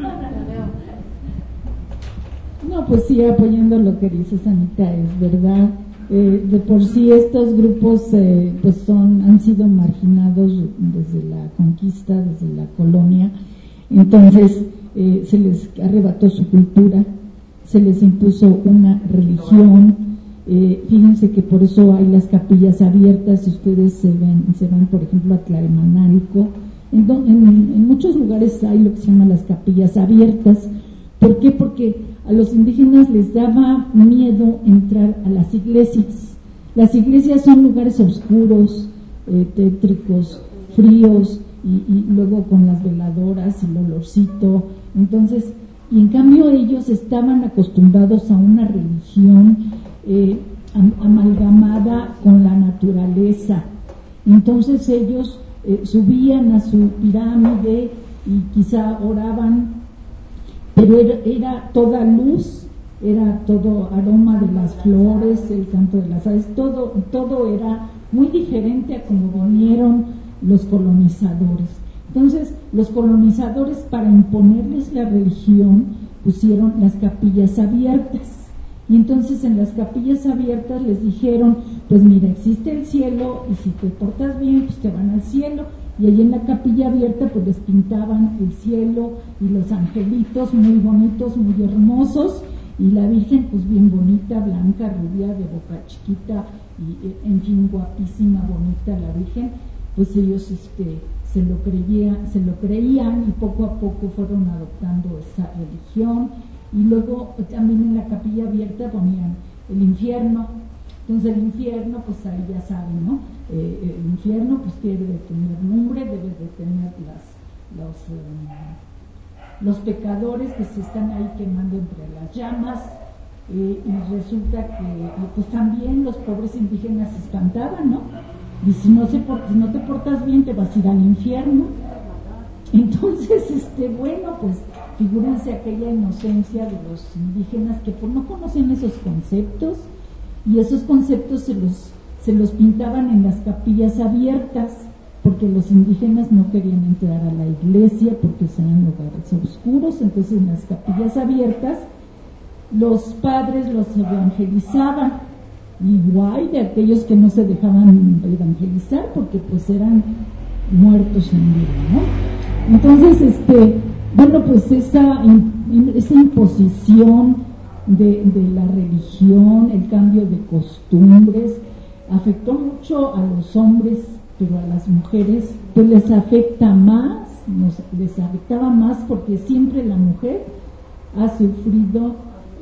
no, pues sí, apoyando lo que dices, Anita, es verdad. De por sí estos grupos pues han sido marginados desde la conquista, desde la colonia. Entonces se les arrebató su cultura, se les impuso una religión. Fíjense que por eso hay las capillas abiertas. Si ustedes se van por ejemplo a Tlaemanalco, en muchos lugares hay lo que se llama las capillas abiertas. ¿Por qué? Porque a los indígenas les daba miedo entrar a las iglesias. Las iglesias son lugares oscuros, tétricos, fríos, y luego con las veladoras y el olorcito. Entonces, y en cambio ellos estaban acostumbrados a una religión amalgamada con la naturaleza. Entonces ellos subían a su pirámide y quizá oraban, pero era toda luz, era todo aroma de las flores, el canto de las aves, todo era muy diferente a como vinieron los colonizadores. Entonces los colonizadores, para imponerles la religión, pusieron las capillas abiertas. Y entonces en las capillas abiertas les dijeron, pues mira, existe el cielo y si te portas bien, pues te van al cielo. Y allí en la capilla abierta pues les pintaban el cielo y los angelitos muy bonitos, muy hermosos, y la Virgen pues bien bonita, blanca, rubia, de boca chiquita, y en fin, guapísima, bonita la Virgen. Pues ellos se lo creían y poco a poco fueron adoptando esa religión. Y luego también en la capilla abierta ponían el infierno. Entonces el infierno, pues ahí ya saben, ¿no? El infierno pues debe de tener lumbre, debe de tener los pecadores que se están ahí quemando entre las llamas, y resulta que pues también los pobres indígenas se espantaban, ¿no? Y si no te portas bien te vas a ir al infierno. Entonces, bueno, pues figúrense aquella inocencia de los indígenas que pues no conocían esos conceptos, y esos conceptos se los pintaban en las capillas abiertas, porque los indígenas no querían entrar a la iglesia porque eran lugares oscuros. Entonces en las capillas abiertas los padres los evangelizaban, y guay de aquellos que no se dejaban evangelizar porque pues eran muertos en vida, ¿no? Entonces, bueno, pues esa imposición de la religión, el cambio de costumbres, afectó mucho a los hombres, pero a las mujeres pues les afectaba más porque siempre la mujer ha sufrido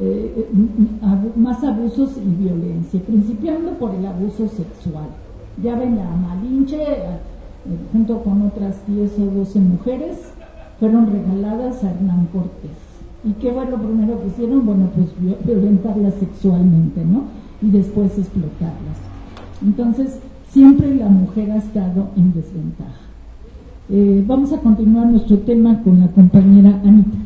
más abusos y violencia, principiando por el abuso sexual. Ya ven, la Malinche, junto con otras 10 o 12 mujeres, fueron regaladas a Hernán Cortés. ¿Y qué fue lo primero que hicieron? Bueno, pues violentarlas sexualmente, ¿no? Y después explotarlas. Entonces, siempre la mujer ha estado en desventaja. Vamos a continuar nuestro tema con la compañera Anita.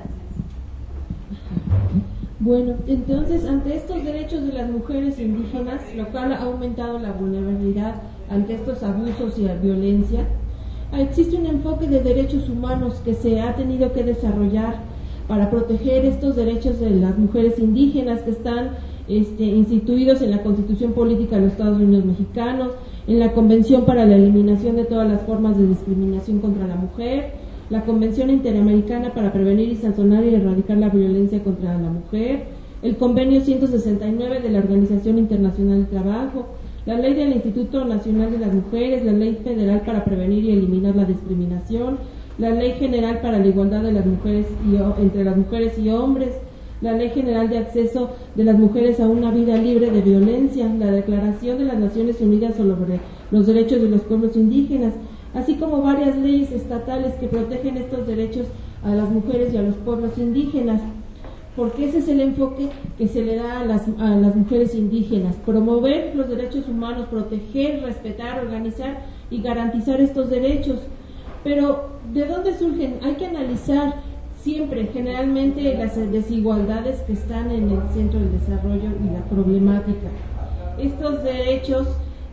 Bueno, entonces, ante estos derechos de las mujeres indígenas, lo cual ha aumentado la vulnerabilidad ante estos abusos y la violencia, existe un enfoque de derechos humanos que se ha tenido que desarrollar para proteger estos derechos de las mujeres indígenas que están instituidos en la Constitución Política de los Estados Unidos Mexicanos, en la Convención para la Eliminación de todas las formas de discriminación contra la mujer, la Convención Interamericana para prevenir y sancionar y erradicar la violencia contra la mujer, el Convenio 169 de la Organización Internacional del Trabajo, la Ley del Instituto Nacional de las Mujeres, la Ley Federal para prevenir y eliminar la discriminación, la Ley General para la Igualdad de las Mujeres entre las mujeres y hombres, la Ley General de Acceso de las Mujeres a una Vida Libre de Violencia, la Declaración de las Naciones Unidas sobre los Derechos de los Pueblos Indígenas, así como varias leyes estatales que protegen estos derechos a las mujeres y a los pueblos indígenas, porque ese es el enfoque que se le da a las mujeres indígenas: promover los derechos humanos, proteger, respetar, organizar y garantizar estos derechos. Pero, ¿de dónde surgen? Hay que analizar siempre, generalmente, las desigualdades que están en el centro del desarrollo y la problemática. Estos derechos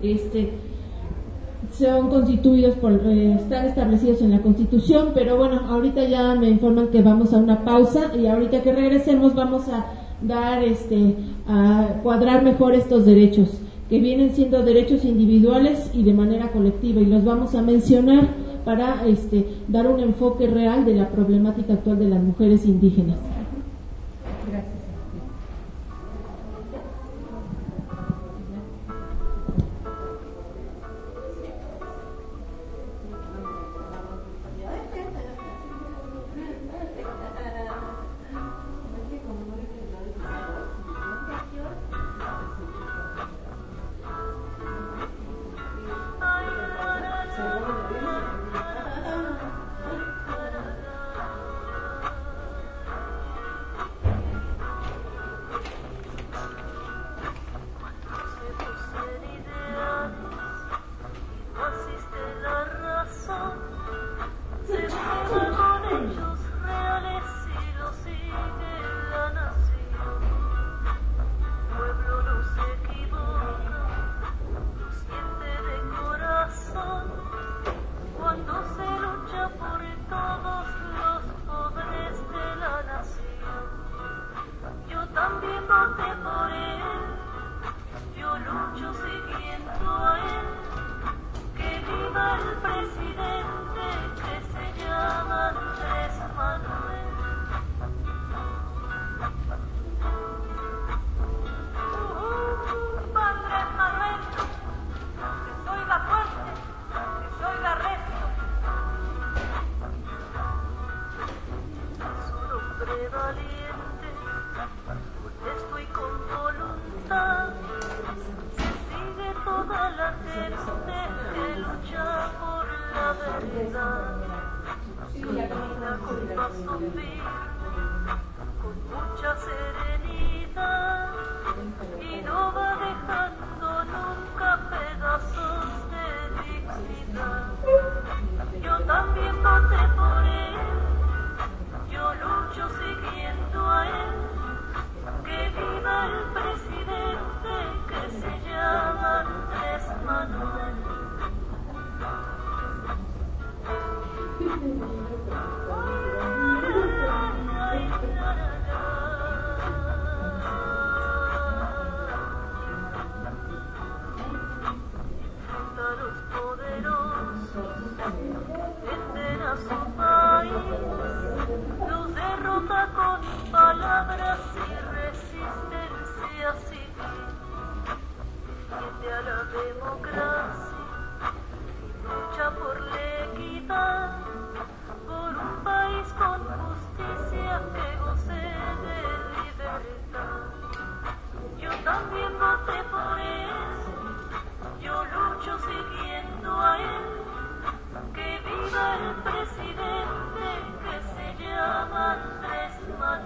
son constituidos están establecidos en la Constitución, pero bueno, ahorita ya me informan que vamos a una pausa y ahorita que regresemos vamos a dar a cuadrar mejor estos derechos, que vienen siendo derechos individuales y de manera colectiva, y los vamos a mencionar para dar un enfoque real de la problemática actual de las mujeres indígenas. Gracias. el presidente que se llama Andrés Manuel.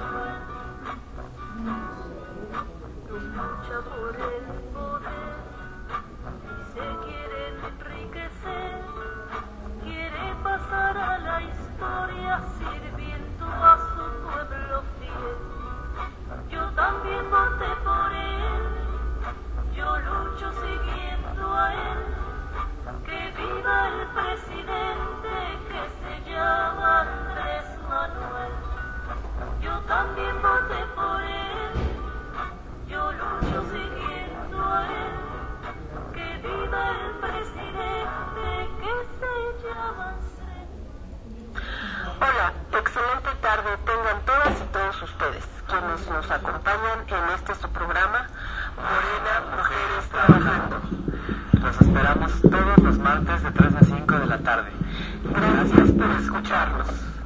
esperamos todos los martes de 3 a 5 de la tarde. Gracias por escucharnos.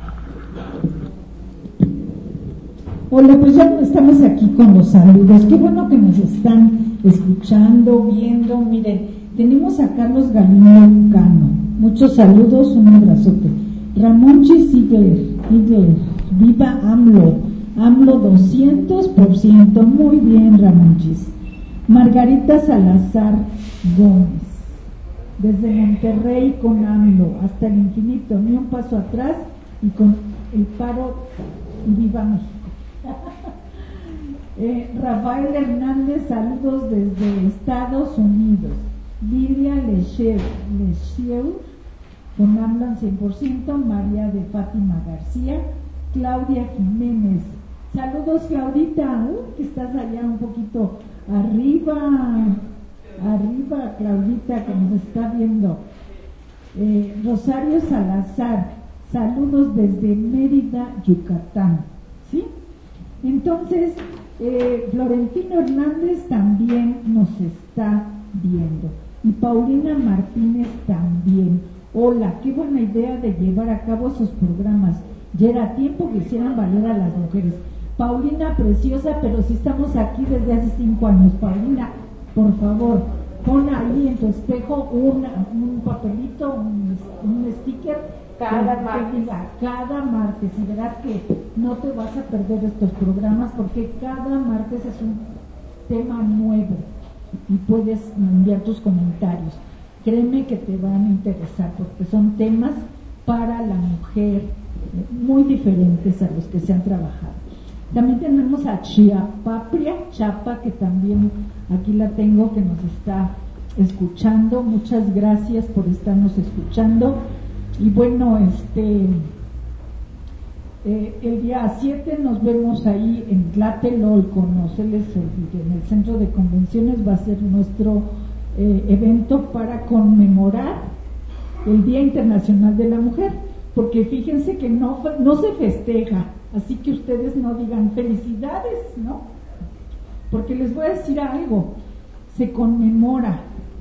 Hola, pues ya estamos aquí con los saludos. Qué bueno que nos están escuchando, viendo. Miren, tenemos a Carlos Galindo Cano. Muchos saludos, un abrazote. Ramón Chisigler, viva AMLO 200%, muy bien Ramón Chis. Margarita Salazar Gómez, desde Monterrey con AMLO hasta el infinito, ni un paso atrás y con el paro y viva México. Rafael Hernández, saludos desde Estados Unidos. Lidia Lecheu con AMLO 100%, María de Fátima García, Claudia Jiménez, saludos Claudita, que estás allá un poquito arriba Claudita, que nos está viendo. Rosario Salazar, saludos desde Mérida, Yucatán, ¿sí? Entonces, Florentino Hernández también nos está viendo, y Paulina Martínez también. Hola, qué buena idea de llevar a cabo sus programas. Ya era tiempo que hicieran valer a las mujeres. Paulina, preciosa, pero si estamos aquí desde hace 5 años. Paulina, por favor, pon ahí en tu espejo un papelito, un sticker cada martes, y verás que no te vas a perder estos programas, porque cada martes es un tema nuevo y puedes enviar tus comentarios. Créeme que te van a interesar, porque son temas para la mujer muy diferentes a los que se han trabajado. También tenemos a Chapa, que también aquí la tengo, que nos está escuchando. Muchas gracias por estarnos escuchando. Y bueno, el día 7 nos vemos ahí en Tlatelolco, no se les olvide, en el centro de convenciones. Va a ser nuestro evento para conmemorar el Día Internacional de la Mujer, porque fíjense que no se festeja, así que ustedes no digan felicidades, ¿no? Porque les voy a decir algo, se conmemora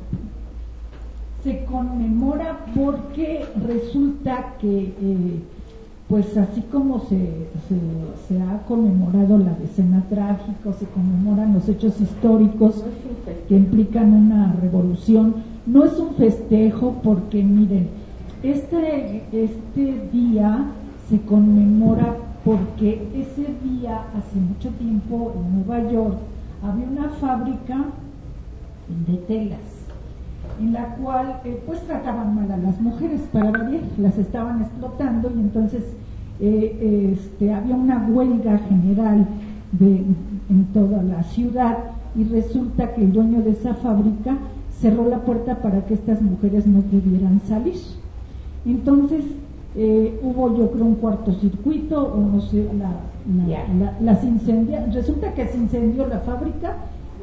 porque resulta que pues así como se ha conmemorado la decena trágica, se conmemoran los hechos históricos que implican una revolución, no es un festejo, porque miren, este día se conmemora porque ese día, hace mucho tiempo, en Nueva York, había una fábrica de telas, en la cual pues trataban mal a las mujeres, para variar, las estaban explotando, y entonces había una huelga general en toda la ciudad, y resulta que el dueño de esa fábrica cerró la puerta para que estas mujeres no pudieran salir. Entonces hubo, yo creo, un cortocircuito, o no sé, las incendiaron. Resulta que se incendió la fábrica.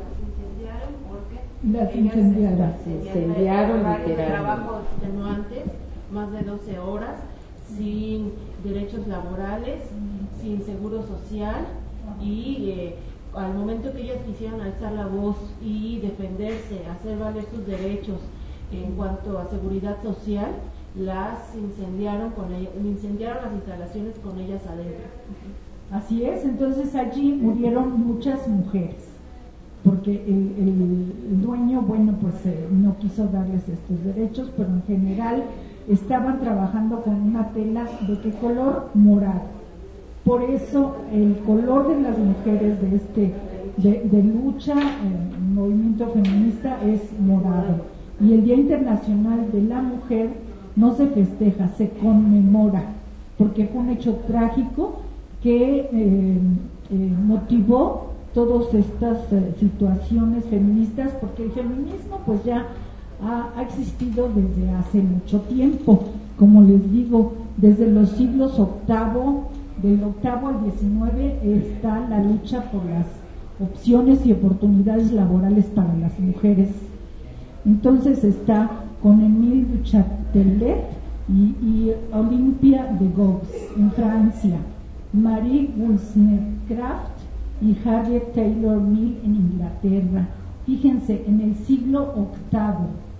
Las incendiaron literalmente. Trabajo extenuantes, más de 12 horas, sin derechos laborales, sin seguro social, y al momento que ellas quisieron alzar la voz y defenderse, hacer valer sus derechos en cuanto a seguridad social, las incendiaron las instalaciones con ellas adentro. Así es, entonces allí murieron muchas mujeres, porque el dueño, bueno, pues no quiso darles estos derechos, pero en general estaban trabajando con una tela de qué color, morado. Por eso el color de las mujeres de lucha, movimiento feminista, es morado. Y el Día Internacional de la Mujer no se festeja, se conmemora, porque fue un hecho trágico que motivó todas estas situaciones feministas, porque el feminismo pues ya ha existido desde hace mucho tiempo, como les digo, desde los siglos del octavo al 19 está la lucha por las opciones y oportunidades laborales para las mujeres. Entonces está con Émile du Châtelet y Olympia de Gauss en Francia, Marie Wollstonecraft y Harriet Taylor Mill en Inglaterra. Fíjense, en el siglo VIII.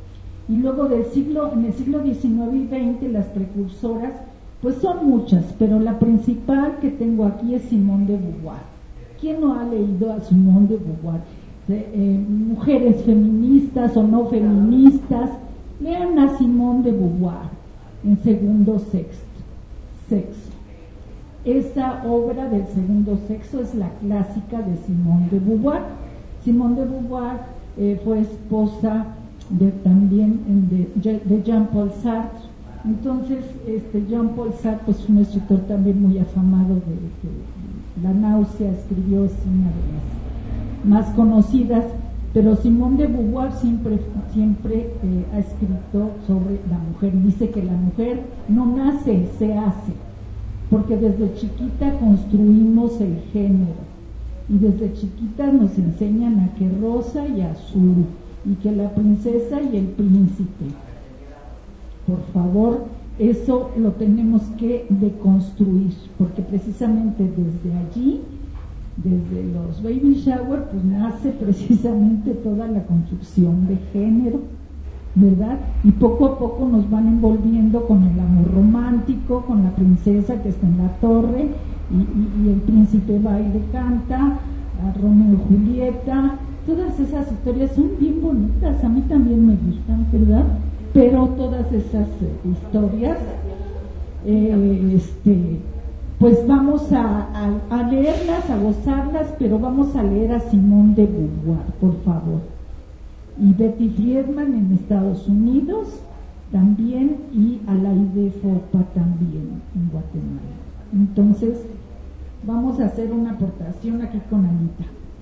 Y luego en el siglo XIX y XX las precursoras, pues son muchas, pero la principal que tengo aquí es Simone de Beauvoir. ¿Quién no ha leído a Simone de Beauvoir? Mujeres feministas o no feministas, lean a Simone de Beauvoir en segundo sexo. Esa obra del segundo sexo es la clásica de Simone de Beauvoir. Simone de Beauvoir fue esposa de Jean-Paul Sartre. Entonces, Jean-Paul Sartre, pues un escritor también muy afamado de La náusea, escribió, es una de las más conocidas, pero Simone de Beauvoir siempre ha escrito sobre la mujer. Dice que la mujer no nace, se hace, porque desde chiquita construimos el género y desde chiquita nos enseñan a que rosa y azul y que la princesa y el príncipe. Por favor, eso lo tenemos que deconstruir, porque precisamente desde allí, desde los baby shower, pues nace precisamente toda la construcción de género, ¿verdad? Y poco a poco nos van envolviendo con el amor romántico, con la princesa que está en la torre y el príncipe va y le canta a Romeo y Julieta. Todas esas historias son bien bonitas, a mí también me gustan, ¿verdad? Pero todas esas historias, pues vamos a leerlas, a gozarlas, pero vamos a leer a Simone de Beauvoir, por favor. Y Betty Friedman en Estados Unidos también, y Alaide Fopa también en Guatemala. Entonces, vamos a hacer una aportación aquí con Anita.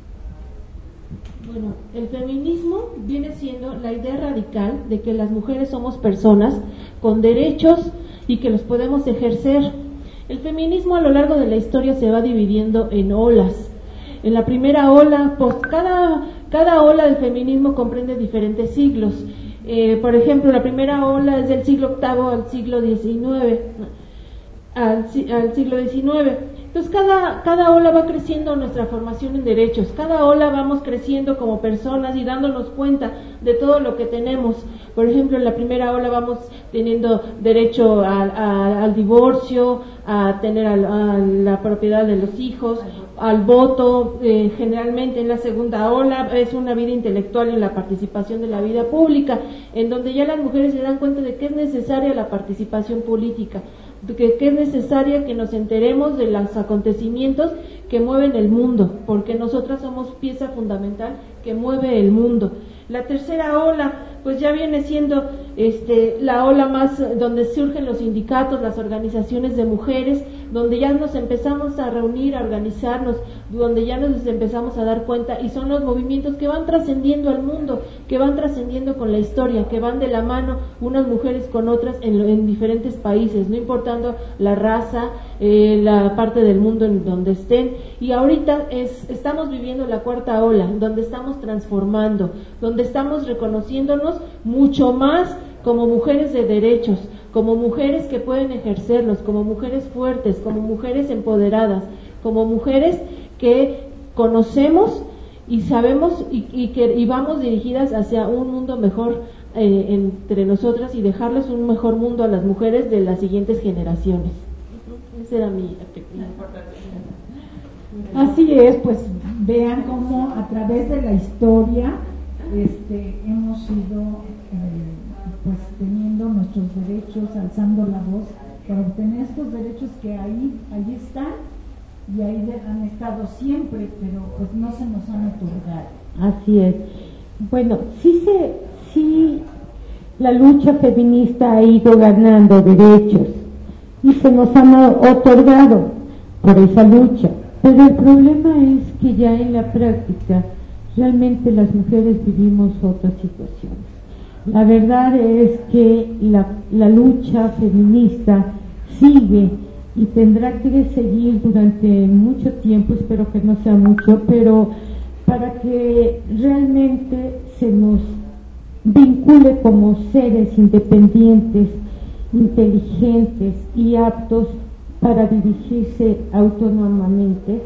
Bueno, el feminismo viene siendo la idea radical de que las mujeres somos personas con derechos y que los podemos ejercer. El feminismo a lo largo de la historia se va dividiendo en olas. En la primera ola, pues cada ola del feminismo comprende diferentes siglos. Por ejemplo, la primera ola es del siglo VIII al siglo XIX. Al siglo XIX. Entonces cada ola va creciendo nuestra formación en derechos, cada ola vamos creciendo como personas y dándonos cuenta de todo lo que tenemos. Por ejemplo, en la primera ola vamos teniendo derecho al divorcio, a tener a la propiedad de los hijos, al voto. Generalmente en la segunda ola es una vida intelectual y la participación de la vida pública, en donde ya las mujeres se dan cuenta de que es necesaria la participación política, que es necesaria que nos enteremos de los acontecimientos que mueven el mundo, porque nosotras somos pieza fundamental que mueve el mundo. La tercera ola, pues ya viene siendo la ola más donde surgen los sindicatos, las organizaciones de mujeres, donde ya nos empezamos a reunir, a organizarnos, donde ya nos empezamos a dar cuenta, y son los movimientos que van trascendiendo al mundo, que van trascendiendo con la historia, que van de la mano unas mujeres con otras en diferentes países, no importando la raza, la parte del mundo en donde estén. Y ahorita estamos viviendo la cuarta ola, donde estamos transformando, donde estamos reconociéndonos mucho más como mujeres de derechos, como mujeres que pueden ejercerlos, como mujeres fuertes, como mujeres empoderadas, como mujeres que conocemos y sabemos y vamos dirigidas hacia un mundo mejor entre nosotras, y dejarles un mejor mundo a las mujeres de las siguientes generaciones. Esa era mi pequeña aportación. Así es, pues vean cómo a través de la historia hemos ido pues teniendo nuestros derechos, alzando la voz para obtener estos derechos que ahí están y ahí han estado siempre, pero pues no se nos han otorgado. Así es. Bueno, sí la lucha feminista ha ido ganando derechos y se nos han otorgado por esa lucha, pero el problema es que ya en la práctica realmente las mujeres vivimos otras situaciones. La verdad es que la lucha feminista sigue y tendrá que seguir durante mucho tiempo, espero que no sea mucho, pero para que realmente se nos vincule como seres independientes, inteligentes y aptos para dirigirse autónomamente.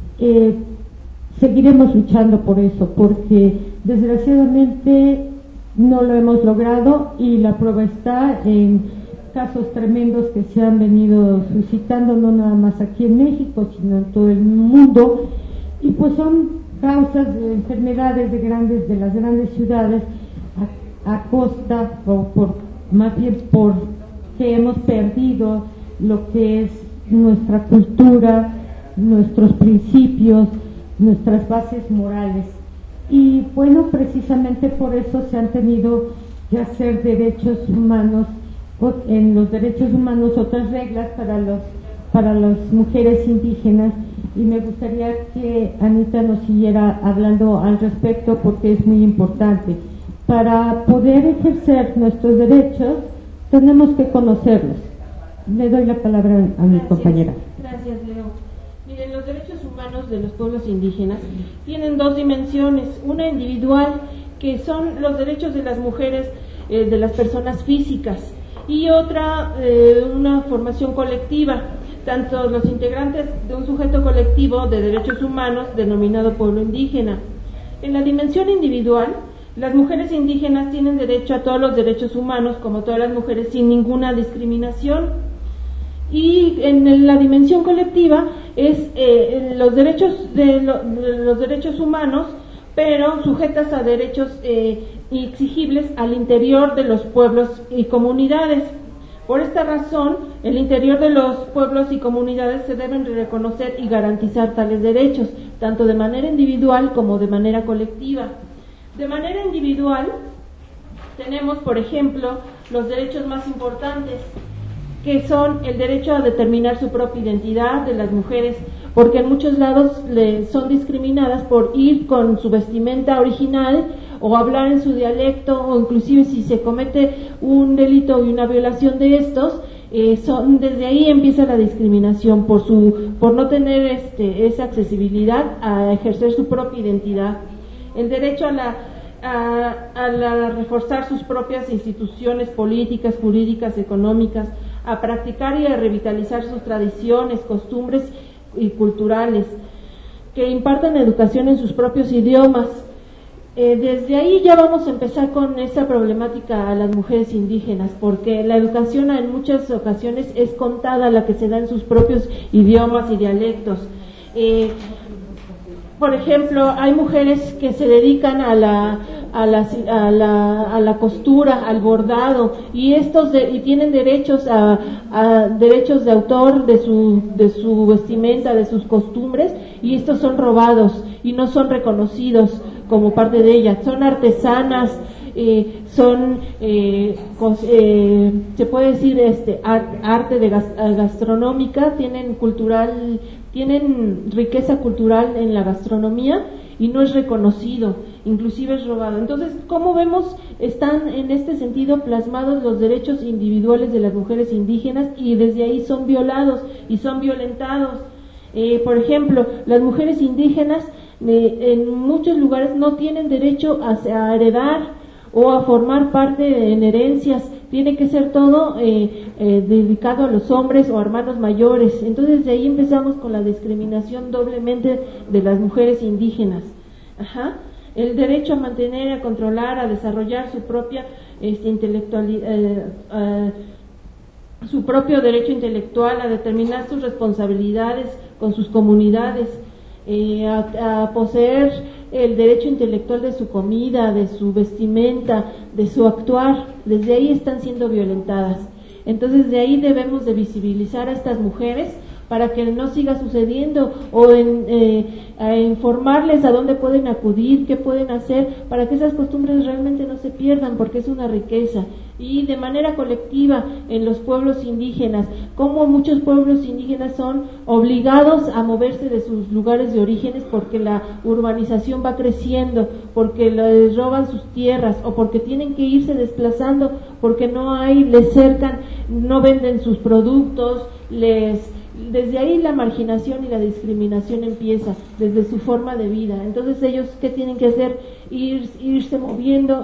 Seguiremos luchando por eso, porque desgraciadamente no lo hemos logrado, y la prueba está en casos tremendos que se han venido suscitando, no nada más aquí en México, sino en todo el mundo, y pues son causas de enfermedades de las grandes ciudades a costa, o más bien porque hemos perdido lo que es nuestra cultura, nuestros principios, nuestras bases morales. Y bueno, precisamente por eso se han tenido que hacer derechos humanos, en los derechos humanos, otras reglas para las mujeres indígenas, y me gustaría que Anita nos siguiera hablando al respecto, porque es muy importante. Para poder ejercer nuestros derechos tenemos que conocerlos. Le doy la palabra a mi compañera. Gracias, Leo. Miren, los derechos humanos de los pueblos indígenas tienen dos dimensiones: una individual, que son los derechos de las mujeres, de las personas físicas, y otra, una formación colectiva, tanto los integrantes de un sujeto colectivo de derechos humanos denominado pueblo indígena. En la dimensión individual, las mujeres indígenas tienen derecho a todos los derechos humanos, como todas las mujeres, sin ninguna discriminación. Y en la dimensión colectiva es los derechos humanos, pero sujetas a derechos exigibles al interior de los pueblos y comunidades. Por esta razón, el interior de los pueblos y comunidades se deben reconocer y garantizar tales derechos, tanto de manera individual como de manera colectiva. De manera individual, tenemos, por ejemplo, los derechos más importantes, que son el derecho a determinar su propia identidad de las mujeres, porque en muchos lados son discriminadas por ir con su vestimenta original o hablar en su dialecto, o inclusive si se comete un delito y una violación de estos, desde ahí empieza la discriminación por no tener esa accesibilidad a ejercer su propia identidad. El derecho a reforzar sus propias instituciones políticas, jurídicas, económicas, a practicar y a revitalizar sus tradiciones, costumbres y culturales, que impartan educación en sus propios idiomas. Desde ahí ya vamos a empezar con esa problemática a las mujeres indígenas, porque la educación en muchas ocasiones es contada, la que se da en sus propios idiomas y dialectos. Por ejemplo, hay mujeres que se dedican a la costura, al bordado, y tienen derechos derechos de autor de su vestimenta, de sus costumbres, y estos son robados y no son reconocidos como parte de ellas. Son artesanas, se puede decir arte de gastronómica, tienen riqueza cultural en la gastronomía, y no es reconocido, inclusive es robado. Entonces, como vemos, están en este sentido plasmados los derechos individuales de las mujeres indígenas, y desde ahí son violados y son violentados. Por ejemplo, las mujeres indígenas en muchos lugares no tienen derecho a heredar o a formar parte en herencias. Tiene que ser todo dedicado a los hombres o hermanos mayores. Entonces de ahí empezamos con la discriminación doblemente de las mujeres indígenas. El derecho a mantener, a controlar, a desarrollar su propia su propio derecho intelectual, a determinar sus responsabilidades con sus comunidades, a poseer el derecho intelectual de su comida, de su vestimenta, de su actuar. Desde ahí están siendo violentadas. Entonces de ahí debemos de visibilizar a estas mujeres para que no siga sucediendo, o a informarles a dónde pueden acudir, qué pueden hacer para que esas costumbres realmente no se pierdan, porque es una riqueza. Y de manera colectiva en los pueblos indígenas, como muchos pueblos indígenas son obligados a moverse de sus lugares de orígenes porque la urbanización va creciendo, porque les roban sus tierras, o porque tienen que irse desplazando porque les cercan, no venden sus productos, desde ahí la marginación y la discriminación empieza, desde su forma de vida. Entonces ellos, ¿qué tienen que hacer? Irse moviendo,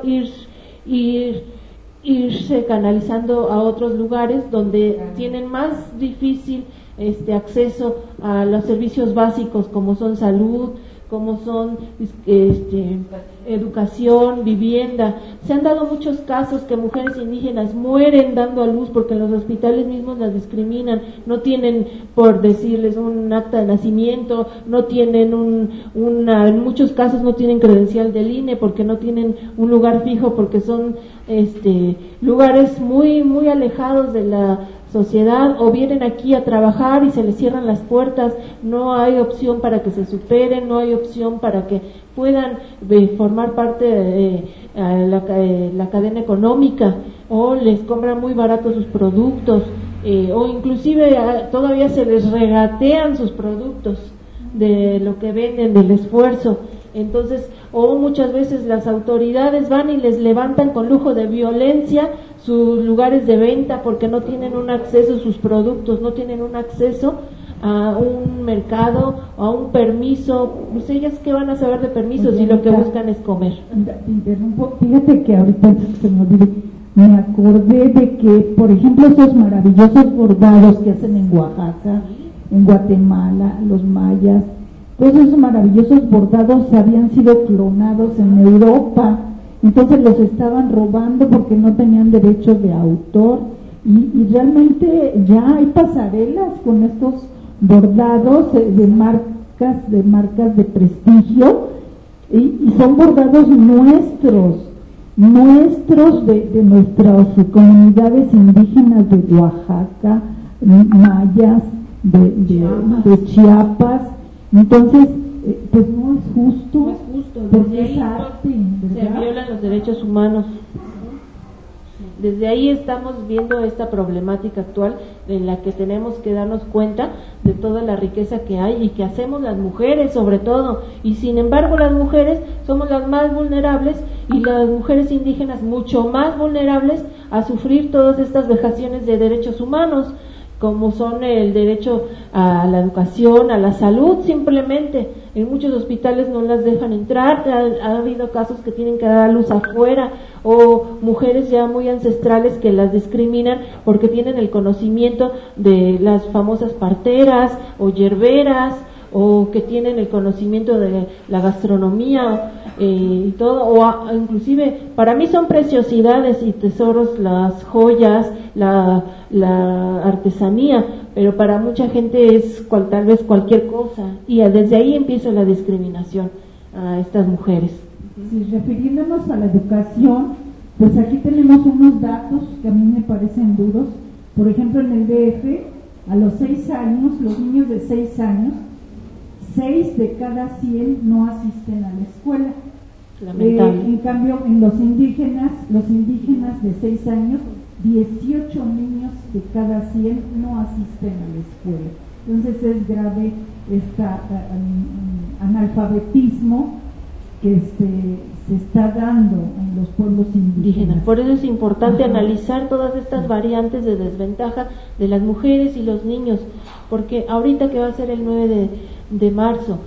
irse canalizando a otros lugares donde tienen más difícil acceso a los servicios básicos, como son salud, como son educación, vivienda. Se han dado muchos casos que mujeres indígenas mueren dando a luz porque en los hospitales mismos las discriminan, no tienen, por decirles, un acta de nacimiento, no tienen en muchos casos no tienen credencial del INE porque no tienen un lugar fijo, porque son lugares muy muy alejados de la sociedad, o vienen aquí a trabajar y se les cierran las puertas, no hay opción para que se superen, no hay opción para que puedan formar parte de la cadena económica, o les compran muy baratos sus productos, o inclusive todavía se les regatean sus productos de lo que venden, del esfuerzo. Entonces, o muchas veces las autoridades van y les levantan con lujo de violencia sus lugares de venta porque no tienen un acceso a sus productos, no tienen un acceso a un mercado, a un permiso. Pues ellas qué van a saber de permisos si lo que buscan es comer. Te interrumpo, fíjate que ahorita se me olvidó, me acordé de que, por ejemplo, esos maravillosos bordados que hacen en Oaxaca, en Guatemala, los mayas, todos esos maravillosos bordados habían sido clonados en Europa, entonces los estaban robando porque no tenían derechos de autor, y realmente ya hay pasarelas con estos bordados de marcas de prestigio, y son bordados nuestros de nuestras comunidades indígenas de Oaxaca, mayas, de Chiapas. Entonces, pues no es justo, no es justo. Porque es arte, se violan los derechos humanos. Desde ahí estamos viendo esta problemática actual en la que tenemos que darnos cuenta de toda la riqueza que hay y que hacemos las mujeres sobre todo, y sin embargo las mujeres somos las más vulnerables, y las mujeres indígenas mucho más vulnerables a sufrir todas estas vejaciones de derechos humanos, como son el derecho a la educación, a la salud. Simplemente en muchos hospitales no las dejan entrar, ha habido casos que tienen que dar a luz afuera, o mujeres ya muy ancestrales que las discriminan porque tienen el conocimiento de las famosas parteras o yerberas, o que tienen el conocimiento de la gastronomía y todo, o inclusive para mí son preciosidades y tesoros las joyas, la artesanía, pero para mucha gente es tal vez cualquier cosa, y desde ahí empieza la discriminación a estas mujeres. Sí, refiriéndonos a la educación, pues aquí tenemos unos datos que a mí me parecen duros. Por ejemplo, en el DF, a los 6 años, los niños de 6 años, 6 de cada 100 no asisten a la escuela. Lamentable. En cambio, en los indígenas de 6 años, 18 niños de cada 100 no asisten a la escuela. Entonces es grave este analfabetismo que se está dando en los pueblos indígenas. Por eso es importante analizar todas estas variantes de desventaja de las mujeres y los niños, porque ahorita que va a ser el 9 de marzo,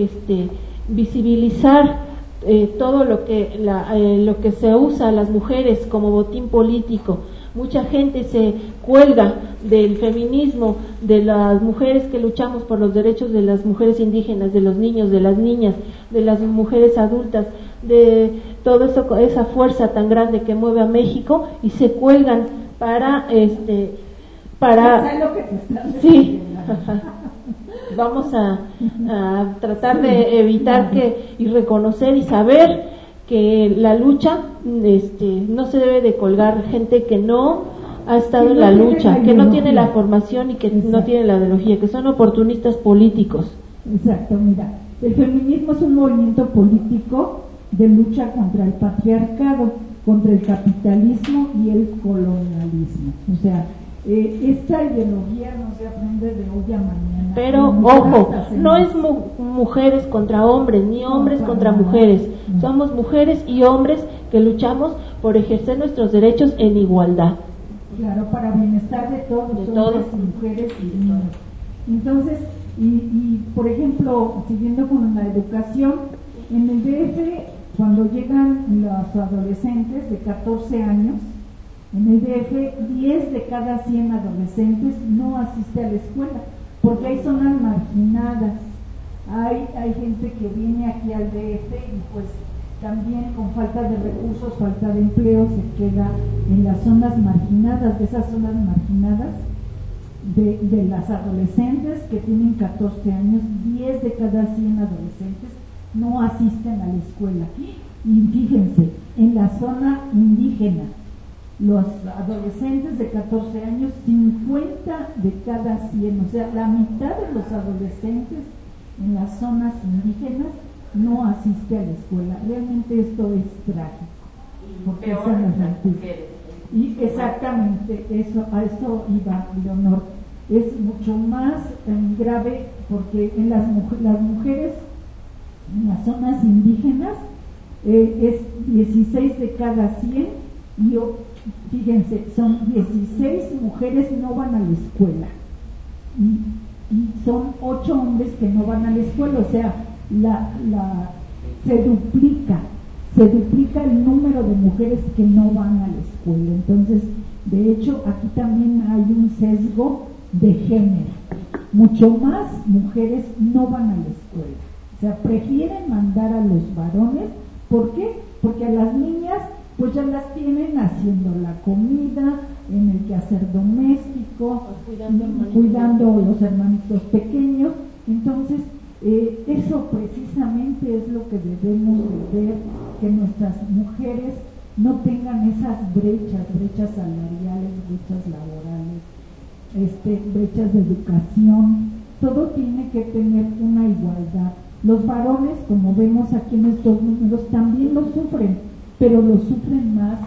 visibilizar todo lo que se usa a las mujeres como botín político. Mucha gente se cuelga del feminismo, de las mujeres que luchamos por los derechos de las mujeres indígenas, de los niños, de las niñas, de las mujeres adultas, de todo eso, esa fuerza tan grande que mueve a México, y se cuelgan para sí. Vamos a tratar de evitar y reconocer y saber que la lucha no se debe de colgar gente que no ha estado en la lucha, que no tiene la formación y que no tiene la ideología, que son oportunistas políticos. Exacto, mira, el feminismo es un movimiento político de lucha contra el patriarcado, contra el capitalismo y el colonialismo. O sea, esta ideología no se aprende de hoy a mañana. Pero ojo, no es mujeres contra hombres, ni hombres contra mujeres. Somos mujeres y hombres que luchamos por ejercer nuestros derechos en igualdad. Claro, para bienestar de todos, hombres y mujeres y niños. Entonces, y por ejemplo, siguiendo con la educación, en el DF, cuando llegan los adolescentes de 14 años, en el DF, 10 de cada 100 adolescentes no asiste a la escuela, porque hay zonas marginadas. hay gente que viene aquí al DF y pues también con falta de recursos, falta de empleo, se queda en las zonas marginadas, de esas zonas marginadas de las adolescentes que tienen 14 años, 10 de cada 100 adolescentes no asisten a la escuela. Y fíjense, en la zona indígena, los adolescentes de 14 años, 50 de cada 100, o sea, la mitad de los adolescentes en las zonas indígenas no asiste a la escuela. Realmente esto es trágico, porque son las noticias. Y exactamente, a eso iba Leonor. Es mucho más grave porque en las mujeres en las zonas indígenas es 16 de cada 100 y fíjense, son 16 mujeres no van a la escuela y son 8 hombres que no van a la escuela, o sea, se duplica el número de mujeres que no van a la escuela. Entonces, de hecho, aquí también hay un sesgo de género. Mucho más mujeres no van a la escuela. O sea, prefieren mandar a los varones. ¿Por qué? Porque a las niñas pues ya las tienen haciendo la comida, en el quehacer doméstico, cuidando los hermanitos pequeños. Entonces, eso precisamente es lo que debemos de ver, que nuestras mujeres no tengan esas brechas salariales, brechas laborales, brechas de educación. Todo tiene que tener una igualdad. Los varones, como vemos aquí en estos números, también lo sufren, pero lo sufren más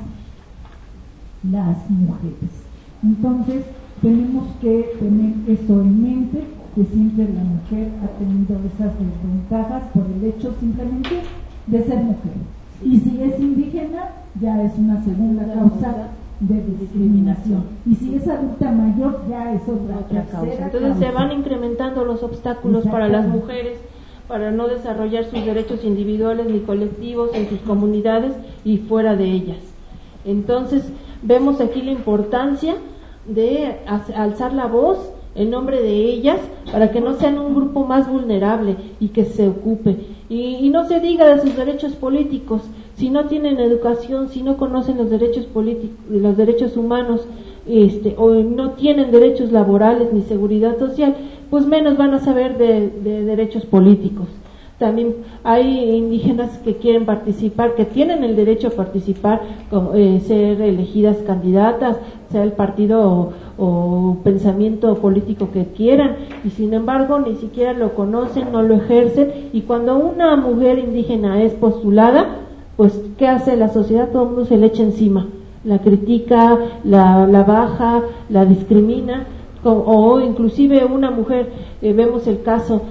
las mujeres. Entonces, tenemos que tener eso en mente, que siempre la mujer ha tenido esas desventajas por el hecho simplemente de ser mujer. Y si es indígena, ya es una segunda causa de discriminación. Y si es adulta mayor, ya es otra causa. Entonces se van incrementando los obstáculos para las mujeres para no desarrollar sus derechos individuales ni colectivos en sus comunidades y fuera de ellas. Entonces vemos aquí la importancia de alzar la voz en nombre de ellas para que no sean un grupo más vulnerable y que se ocupe. Y no se diga de sus derechos políticos. Si no tienen educación, si no conocen los derechos políticos, los derechos humanos, o no tienen derechos laborales ni seguridad social, pues menos van a saber de derechos políticos. También hay indígenas que quieren participar, que tienen el derecho a participar, ser elegidas candidatas, sea el partido o pensamiento político que quieran, y sin embargo ni siquiera lo conocen, no lo ejercen. Y cuando una mujer indígena es postulada, pues ¿qué hace la sociedad? Todo el mundo se le echa encima, la critica, la baja, la discrimina. O inclusive una mujer, vemos el caso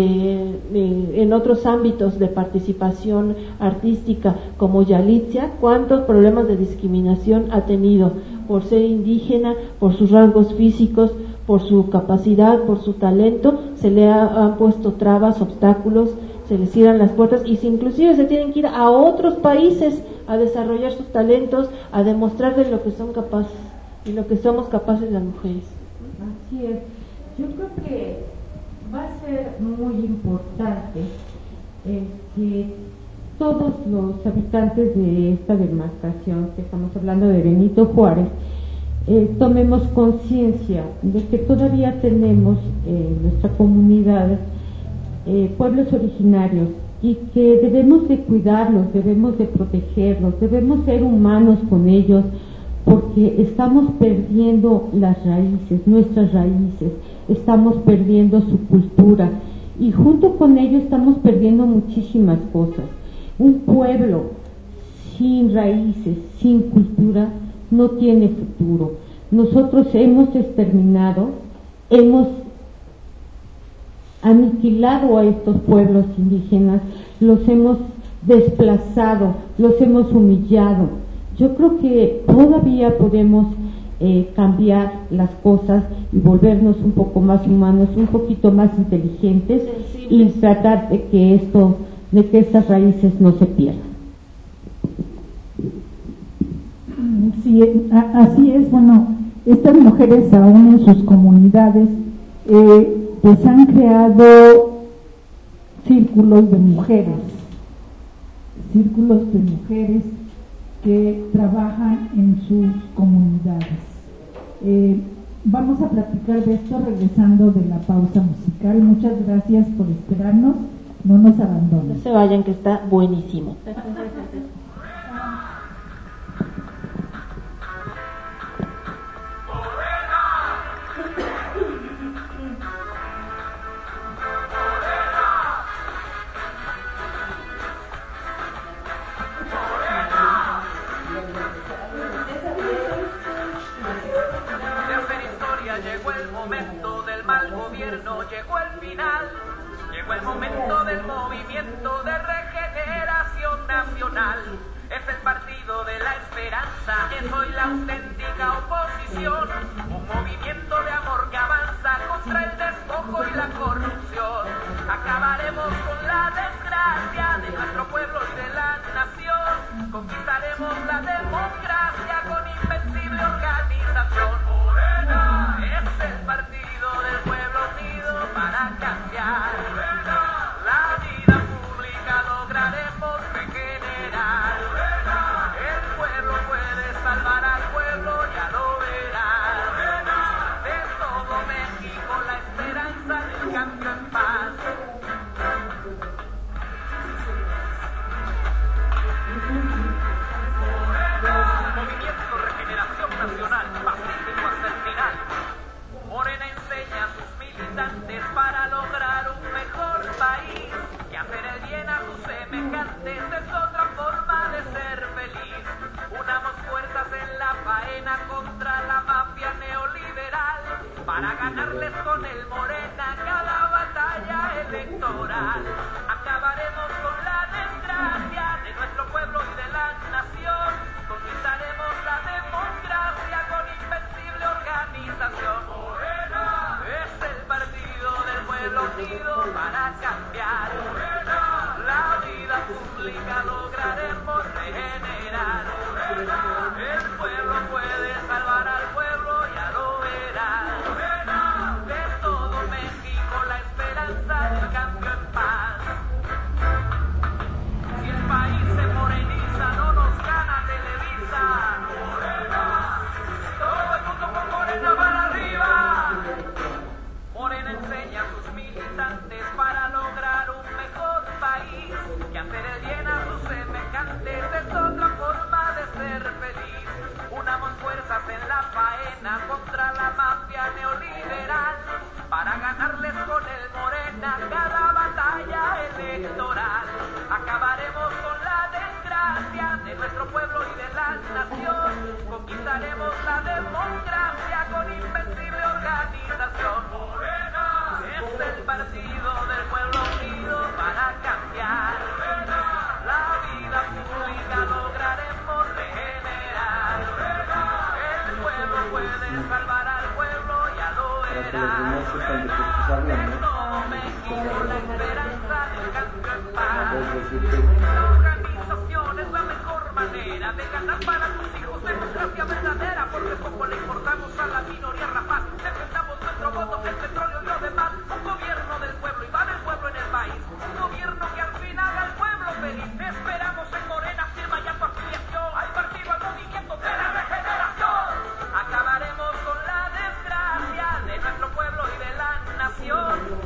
en otros ámbitos de participación artística como Yalitza, cuántos problemas de discriminación ha tenido por ser indígena, por sus rasgos físicos, por su capacidad, por su talento. Se le han puesto trabas, obstáculos, se les cierran las puertas y inclusive se tienen que ir a otros países a desarrollar sus talentos, a demostrar de lo que son capaces y lo que somos capaces las mujeres. Así es. Yo creo que va a ser muy importante que todos los habitantes de esta demarcación, que estamos hablando de Benito Juárez, tomemos conciencia de que todavía tenemos en nuestra comunidad pueblos originarios y que debemos de cuidarlos, debemos de protegerlos, debemos ser humanos con ellos, porque estamos perdiendo las raíces, nuestras raíces, estamos perdiendo su cultura y junto con ello estamos perdiendo muchísimas cosas. Un pueblo sin raíces, sin cultura, no tiene futuro. Nosotros hemos exterminado, hemos aniquilado a estos pueblos indígenas, los hemos desplazado, los hemos humillado. Yo creo que todavía podemos cambiar las cosas y volvernos un poco más humanos, un poquito más inteligentes y tratar de que estas raíces no se pierdan. Sí, así es. Bueno, estas mujeres aún en sus comunidades pues han creado círculos de mujeres que trabajan en sus comunidades. Vamos a platicar de esto regresando de la pausa musical. Muchas gracias por esperarnos, no nos abandonen. No se vayan, que está buenísimo. Llegó el final, llegó el momento del movimiento de regeneración nacional. Es el partido de la esperanza, es hoy la auténtica oposición. Un movimiento de amor que avanza contra el despojo y la corrupción. Acabaremos con la desgracia de nuestro pueblo y de la nación. Conquistaremos la democracia con invencible organización. Morena es el partido del pueblo unido para cambiar la vida pública, lograremos regenerar. El pueblo puede salvar al pueblo, ya lo verás. De todo México la esperanza del cambio en paz. Movimiento Regeneración Nacional, pacífico hasta el final. Morena enseña a sus militantes para lograr un mejor país, que hacer el bien a sus semejantes es otra forma de ser feliz. Unamos fuerzas en la faena contra la mafia neoliberal, para ganarles con el Morena cada batalla electoral. Acabaremos con la desgracia de nuestro pueblo y de la nación. Conquistaremos la democracia con invencible organización. Es el partido del pueblo unido para cambiar la vida pública, lograremos regenerar. El pueblo puede salvar al pueblo, ya lo verás. De todo México la esperanza del cambio en paz. Si el país se moreniza, no nos gana Televisa. Todo el mundo con Morena para arriba. Morena enseña a sus militantes para lograr un mejor país, que hacer el bien a sus semejantes es otra forma de ser feliz. Unamos fuerzas en la faena contra la mafia neoliberal, para ganarles con el Morena cada batalla electoral. Acabaremos con la desgracia de nuestro pueblo y de la nación. Conquistaremos la democracia con invencible organización. Es el partido del pueblo unido para cambiar la vida pública, lograremos regenerar. El pueblo puede salvar al pueblo, ya lo verás. De todo México la esperanza del cambio en paz. La organización es la mejor manera de ganar para tus hijos democracia verdadera, porque poco le importamos a la minoría rapaz. Defendamos nuestro voto, el petróleo y lo demás. Un gobierno del pueblo y va del pueblo en el país. Un gobierno que al fin haga al pueblo feliz. Esperamos en Morena, firma ya tu afiliación al partido, al movimiento de la regeneración. Acabaremos con la desgracia de nuestro pueblo y de la nación.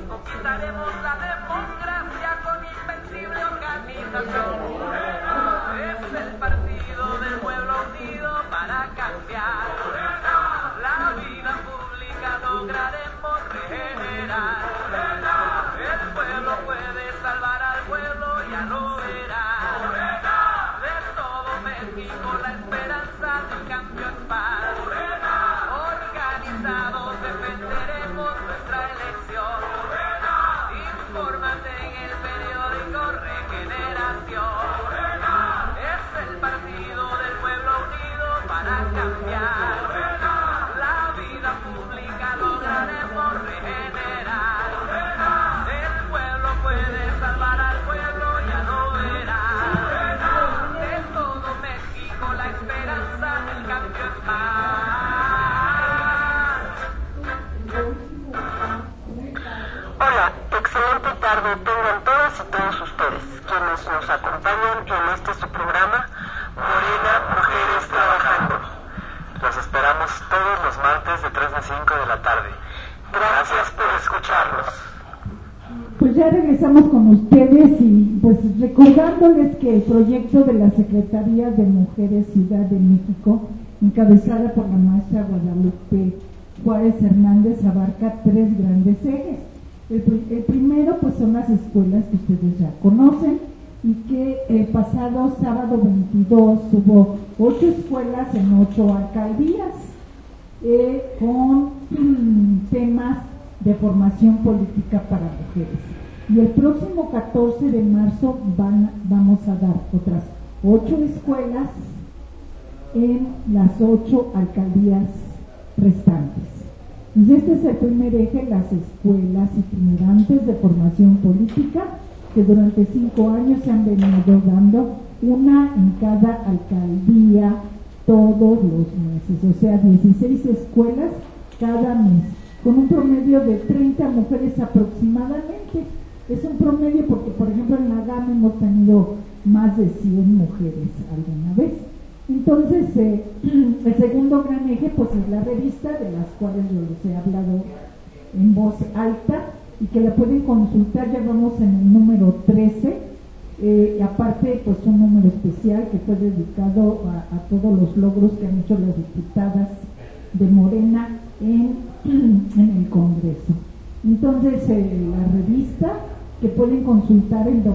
5 de la tarde. Gracias por escucharnos. Pues ya regresamos con ustedes y pues recordándoles que el proyecto de la Secretaría de Mujeres Ciudad de México, encabezada por la maestra Guadalupe Juárez Hernández, abarca 3 grandes ejes. El primero pues son las escuelas que ustedes ya conocen y que el pasado sábado 22 hubo 8 escuelas en 8 alcaldías con temas de formación política para mujeres. Y el próximo 14 de marzo vamos a dar otras 8 escuelas en las 8 alcaldías restantes. Entonces, este es el primer eje, las escuelas itinerantes de formación política, que durante 5 años se han venido dando una en cada alcaldía todos los meses, o sea, 16 escuelas cada mes, con un promedio de 30 mujeres aproximadamente. Es un promedio porque, por ejemplo, en la GAM hemos tenido más de 100 mujeres alguna vez. Entonces, el segundo gran eje pues es la revista, de las cuales yo les he hablado en voz alta y que la pueden consultar. Ya vamos en el número 13, y aparte pues un número especial que fue dedicado a todos los logros que han hecho las diputadas de Morena en el Congreso. Entonces, la revista que pueden consultar en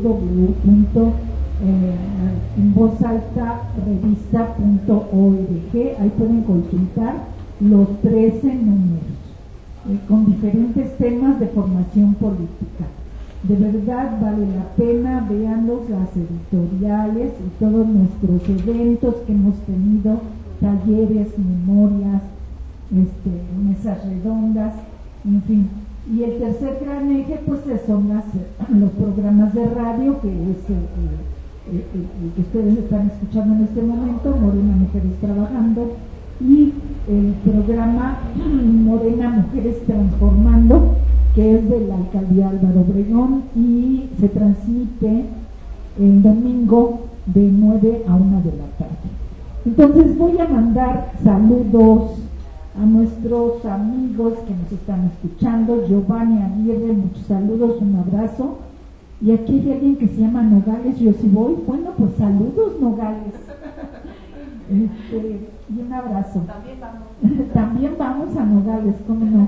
envozaltarevista.org, ahí pueden consultar los 13 números con diferentes temas de formación política. De verdad vale la pena, véanlos, las editoriales y todos nuestros eventos que hemos tenido, talleres, memorias, mesas redondas, en fin. Y el tercer gran eje pues son los programas de radio, que es el que ustedes están escuchando en este momento, Morena Mujeres Trabajando, y el programa Morena Mujeres Transformando, que es de la alcaldía Álvaro Obregón y se transmite el domingo de 9 a 1 de la tarde. Entonces voy a mandar saludos a nuestros amigos que nos están escuchando. Giovanni Aguirre, muchos saludos, un abrazo. Y aquí hay alguien que se llama Nogales, yo sí voy. Bueno, pues saludos, Nogales. Y un abrazo. También vamos a Nogales, ¿cómo no?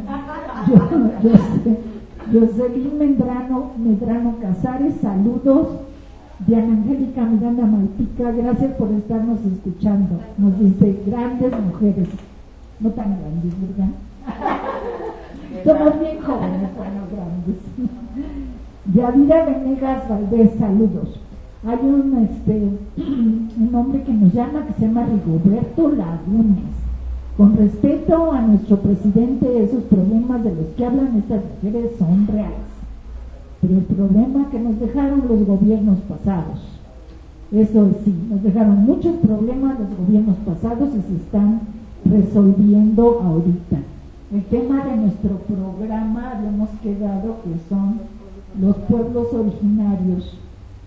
Jocelyn Medrano Casares, saludos. Diana Angélica Miranda Malpica, gracias por estarnos escuchando. Nos dice, grandes mujeres. No tan grandes, ¿verdad? Somos bien jóvenes, bueno, grandes. Yadira Venegas Valdés, saludos. Hay un hombre que nos llama, que se llama Rigoberto Lagunes. Con respeto a nuestro presidente, esos problemas de los que hablan estas mujeres son reales. Pero el problema que nos dejaron los gobiernos pasados, eso sí, nos dejaron muchos problemas los gobiernos pasados y se están resolviendo ahorita. El tema de nuestro programa habíamos quedado que son los pueblos originarios,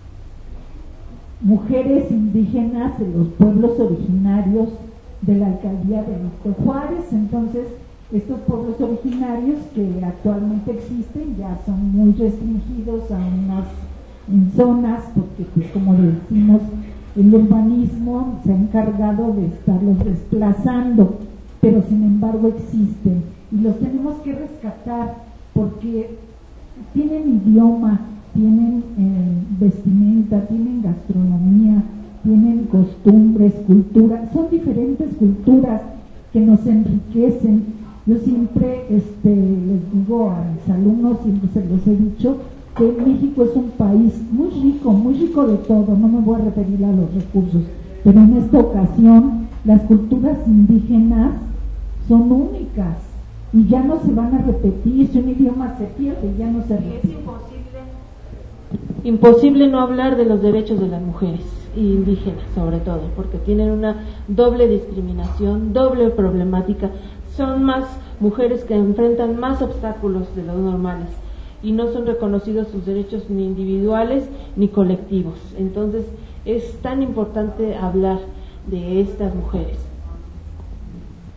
mujeres indígenas de los pueblos originarios de la alcaldía Benito Juárez. Entonces, estos pueblos originarios que actualmente existen ya son muy restringidos en zonas, porque pues como le decimos, el urbanismo se ha encargado de estarlos desplazando, pero sin embargo existen y los tenemos que rescatar porque tienen idioma, tienen vestimenta, tienen gastronomía, tienen costumbres, cultura, son diferentes culturas que nos enriquecen. Yo siempre les digo a mis alumnos, siempre se los he dicho, que México es un país muy rico de todo. No me voy a referir a los recursos, pero en esta ocasión las culturas indígenas son únicas y ya no se van a repetir. Si un idioma se pierde, ya no se repite. Es imposible no hablar de los derechos de las mujeres indígenas, sobre todo, porque tienen una doble discriminación, doble problemática. Son más mujeres que enfrentan más obstáculos de los normales y no son reconocidos sus derechos ni individuales ni colectivos. Entonces es tan importante hablar de estas mujeres.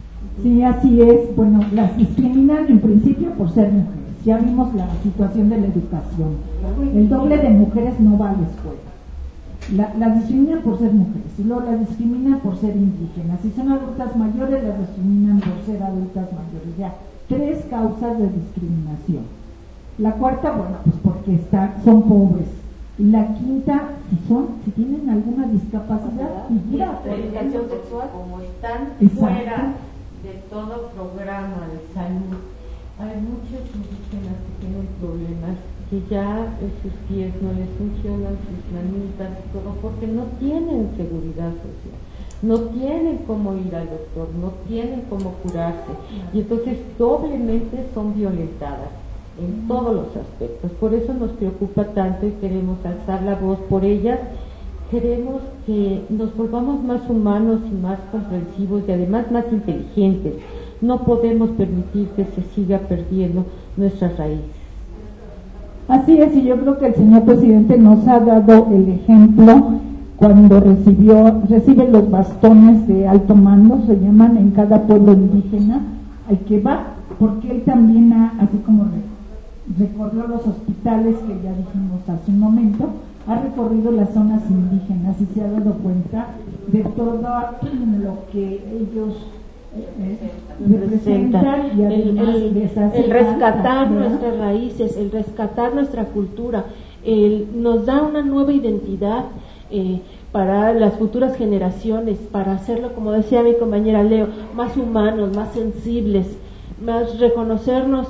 Sí, así es. Bueno, las discriminan en principio por ser mujeres. Ya vimos la situación de la educación. El doble de mujeres no va a la escuela. Las discriminan por ser mujeres, y luego las discriminan por ser indígenas. Si son adultas mayores, las discriminan por ser adultas mayores. Ya, 3 causas de discriminación. La cuarta, bueno, pues porque son pobres. Y la quinta, si tienen alguna discapacidad, orientación sexual, como están fuera de todo programa de salud. Hay muchos indígenas que tienen problemas, que ya sus pies no les funcionan, sus manitas y todo, porque no tienen seguridad social, no tienen cómo ir al doctor, no tienen cómo curarse, y entonces doblemente son violentadas en todos los aspectos. Por eso nos preocupa tanto y queremos alzar la voz por ellas. Queremos que nos volvamos más humanos y más comprensivos y además más inteligentes. No podemos permitir que se siga perdiendo nuestras raíces. Así es, y yo creo que el señor presidente nos ha dado el ejemplo cuando recibe los bastones de alto mando, se llaman, en cada pueblo indígena al que va, porque él también así como recorrió los hospitales que ya dijimos hace un momento, ha recorrido las zonas indígenas y se ha dado cuenta de todo lo que ellos representan y el rescatar nuestras raíces, el rescatar nuestra cultura, nos da una nueva identidad para las futuras generaciones, para hacerlo, como decía mi compañera Leo, más humanos, más sensibles, más reconocernos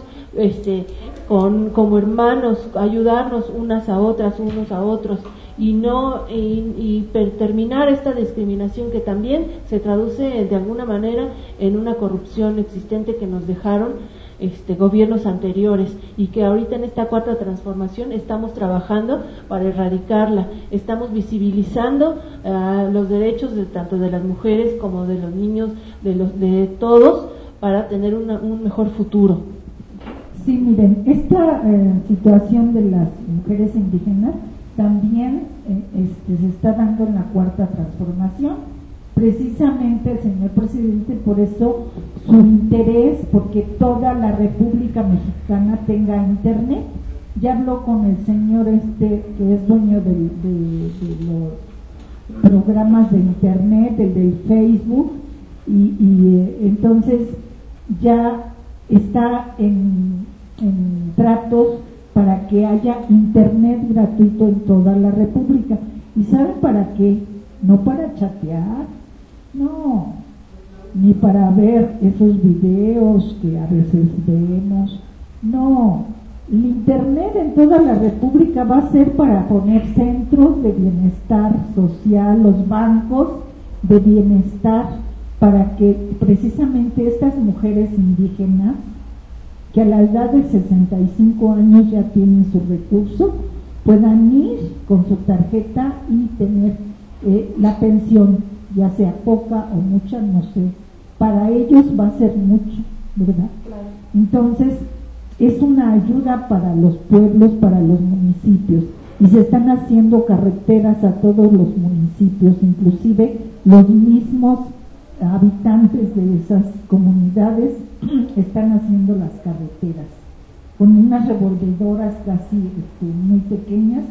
como hermanos, ayudarnos unas a otras, unos a otros, y no terminar esta discriminación que también se traduce de alguna manera en una corrupción existente que nos dejaron gobiernos anteriores, y que ahorita en esta cuarta transformación estamos trabajando para erradicarla. Estamos visibilizando los derechos tanto de las mujeres como de los niños, de todos, para tener un mejor futuro. Sí, miren, esta situación de las mujeres indígenas también se está dando en la cuarta transformación. Precisamente el señor presidente, por eso su interés, porque toda la República Mexicana tenga internet. Ya habló con el señor que es dueño de los programas de internet, el del Facebook, y entonces ya está en tratos para que haya internet gratuito en toda la República. ¿Y saben para qué? No para chatear, no, ni para ver esos videos que a veces vemos, no. El internet en toda la República va a ser para poner centros de bienestar social, los bancos de bienestar, para que precisamente estas mujeres indígenas, que a la edad de 65 años ya tienen su recurso, puedan ir con su tarjeta y tener la pensión, ya sea poca o mucha, no sé. Para ellos va a ser mucho, ¿verdad? Claro. Entonces, es una ayuda para los pueblos, para los municipios, y se están haciendo carreteras a todos los municipios, inclusive los mismos habitantes de esas comunidades están haciendo las carreteras con unas revolvedoras casi muy pequeñas.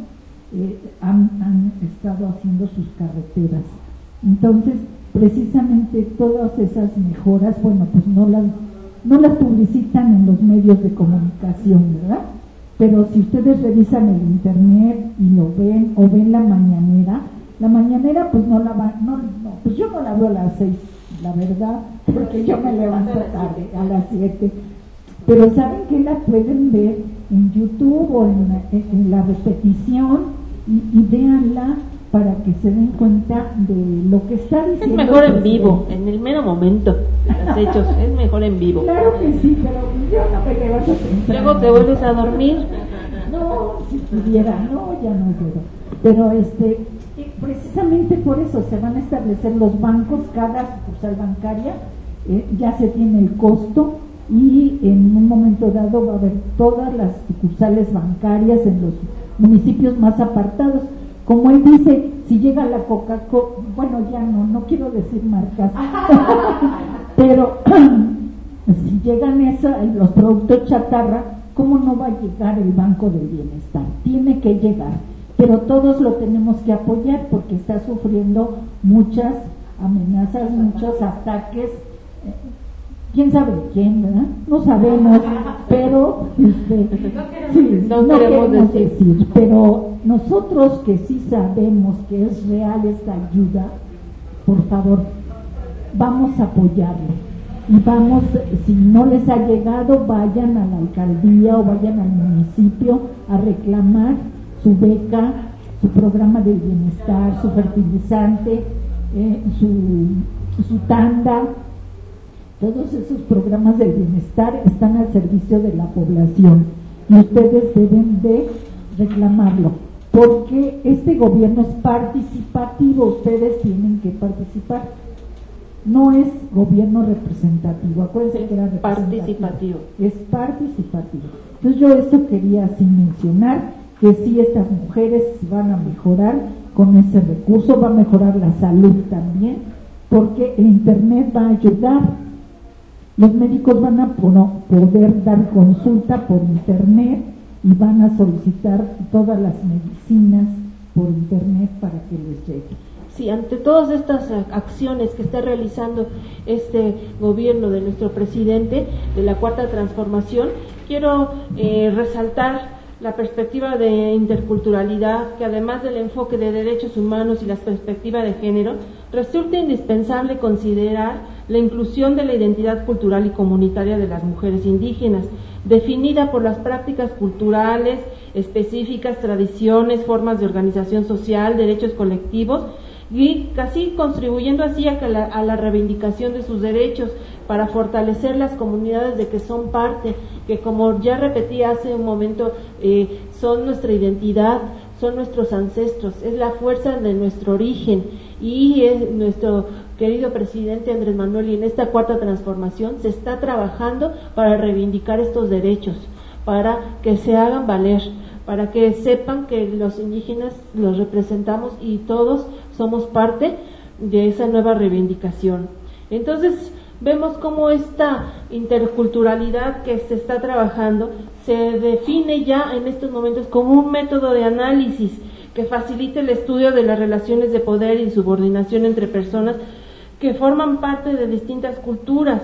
Han estado haciendo sus carreteras. Entonces, precisamente todas esas mejoras, bueno, pues no las publicitan en los medios de comunicación, ¿verdad? Pero si ustedes revisan el internet y lo ven, o ven la mañanera pues pues yo no la veo a las 6, la verdad, porque yo me levanto tarde, a las 7. Pero saben que la pueden ver en YouTube o en la repetición, y véanla para que se den cuenta de lo que está diciendo. Es mejor en vivo, en el mero momento de los hechos, es mejor en vivo. Claro que sí, pero yo no me levanto temprano. Luego te vuelves a dormir. No, si pudiera, no, ya no puedo. Pero precisamente por eso se van a establecer los bancos, cada sucursal bancaria ya se tiene el costo, y en un momento dado va a haber todas las sucursales bancarias en los municipios más apartados. Como él dice, si llega la Coca-Cola, bueno, ya no quiero decir marcas, pero Si llegan los productos chatarra, ¿cómo no va a llegar el Banco del Bienestar? Tiene que llegar, pero todos lo tenemos que apoyar porque está sufriendo muchas amenazas, muchos ataques. ¿Quién sabe quién, verdad? No sabemos, pero no queremos decir, pero nosotros que sí sabemos que es real esta ayuda, por favor, vamos a apoyarlo. Y vamos, si no les ha llegado, vayan a la alcaldía o vayan al municipio a reclamar su beca, su programa de bienestar, su fertilizante, su tanda. Todos esos programas de bienestar están al servicio de la población y ustedes deben de reclamarlo, porque este gobierno es participativo, ustedes tienen que participar. No es gobierno representativo, acuérdense que era participativo. Es participativo. Entonces yo esto quería así mencionar, que sí estas mujeres van a mejorar con ese recurso, va a mejorar la salud también, porque el internet va a ayudar. Los médicos van a poder dar consulta por internet y van a solicitar todas las medicinas por internet para que les llegue. Sí, ante todas estas acciones que está realizando este gobierno de nuestro presidente de la Cuarta Transformación, quiero resaltar la perspectiva de interculturalidad, que además del enfoque de derechos humanos y la perspectiva de género, resulta indispensable considerar la inclusión de la identidad cultural y comunitaria de las mujeres indígenas, definida por las prácticas culturales específicas, tradiciones, formas de organización social, derechos colectivos, y casi contribuyendo así a la reivindicación de sus derechos, para fortalecer las comunidades de que son parte, que como ya repetí hace un momento, son nuestra identidad, son nuestros ancestros, es la fuerza de nuestro origen, y es nuestro querido presidente Andrés Manuel, y en esta Cuarta Transformación se está trabajando para reivindicar estos derechos, para que se hagan valer, para que sepan que los indígenas los representamos y todos somos parte de esa nueva reivindicación. Entonces vemos cómo esta interculturalidad que se está trabajando se define ya en estos momentos como un método de análisis que facilite el estudio de las relaciones de poder y subordinación entre personas que forman parte de distintas culturas.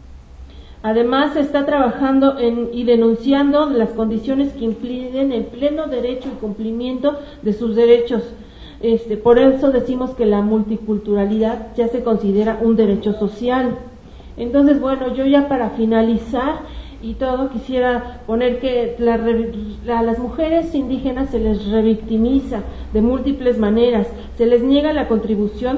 Además, se está trabajando y denunciando las condiciones que impiden el pleno derecho y cumplimiento de sus derechos. Por eso decimos que la multiculturalidad ya se considera un derecho social. Entonces, bueno, yo ya para finalizar y todo quisiera poner que a las mujeres indígenas se les revictimiza de múltiples maneras, se les niega la contribución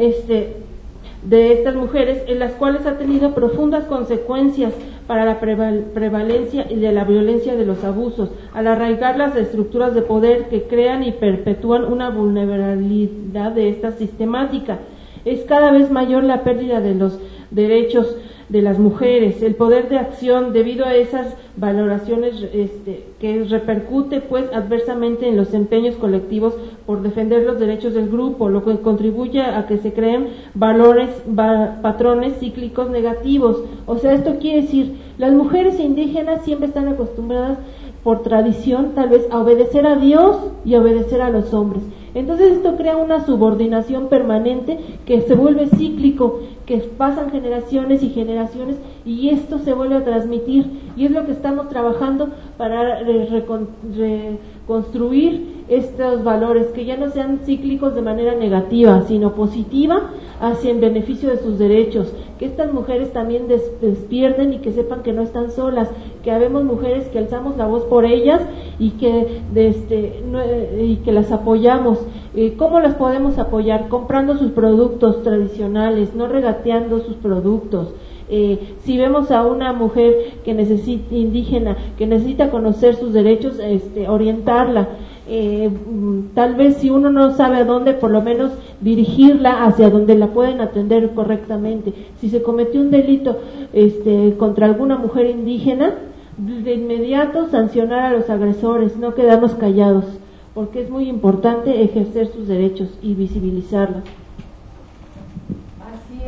de estas mujeres, en las cuales ha tenido profundas consecuencias para la prevalencia y de la violencia de los abusos, al arraigar las estructuras de poder que crean y perpetúan una vulnerabilidad de esta sistemática. Es cada vez mayor la pérdida de los derechos de las mujeres, el poder de acción debido a esas valoraciones que repercute pues adversamente en los empeños colectivos por defender los derechos del grupo, lo que contribuye a que se creen patrones cíclicos negativos. O sea, esto quiere decir, las mujeres indígenas siempre están acostumbradas por tradición tal vez a obedecer a Dios y a obedecer a los hombres. Entonces esto crea una subordinación permanente que se vuelve cíclico, que pasan generaciones y generaciones y esto se vuelve a transmitir, y es lo que estamos trabajando para reconstruir estos valores, que ya no sean cíclicos de manera negativa, sino positiva hacia el beneficio de sus derechos, que estas mujeres también despierten y que sepan que no están solas, que habemos mujeres que alzamos la voz por ellas y que las apoyamos. ¿Cómo las podemos apoyar? Comprando sus productos tradicionales, no regateando sus productos. Si vemos a una mujer indígena que necesita conocer sus derechos, orientarla. Tal vez si uno no sabe a dónde, por lo menos dirigirla hacia donde la pueden atender correctamente. Si se cometió un delito contra alguna mujer indígena, de inmediato sancionar a los agresores, no quedarnos callados, porque es muy importante ejercer sus derechos y visibilizarlos. Así es, querida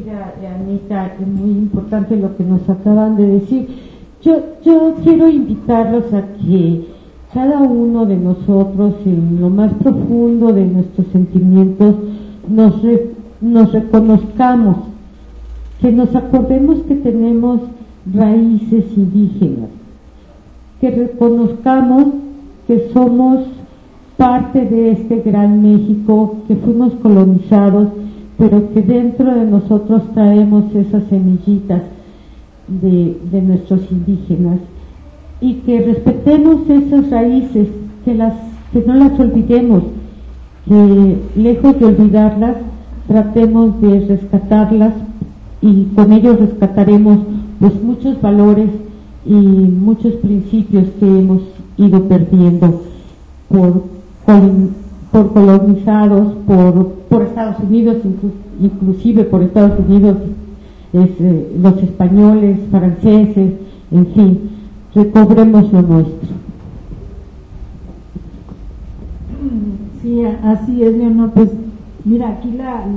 querida Anita, es muy importante lo que nos acaban de decir. Yo quiero invitarlos a que cada uno de nosotros, en lo más profundo de nuestros sentimientos, nos reconozcamos, que nos acordemos que tenemos raíces indígenas, que reconozcamos que somos parte de este gran México, que fuimos colonizados, pero que dentro de nosotros traemos esas semillitas de nuestros indígenas, y que respetemos esas raíces, que no las olvidemos, que lejos de olvidarlas tratemos de rescatarlas, y con ellos rescataremos pues muchos valores y muchos principios que hemos ido perdiendo por colonizados por Estados Unidos, inclusive por Estados Unidos, los españoles, franceses, en fin, recobremos lo nuestro. Sí, así es, Leonor. Pues mira, aquí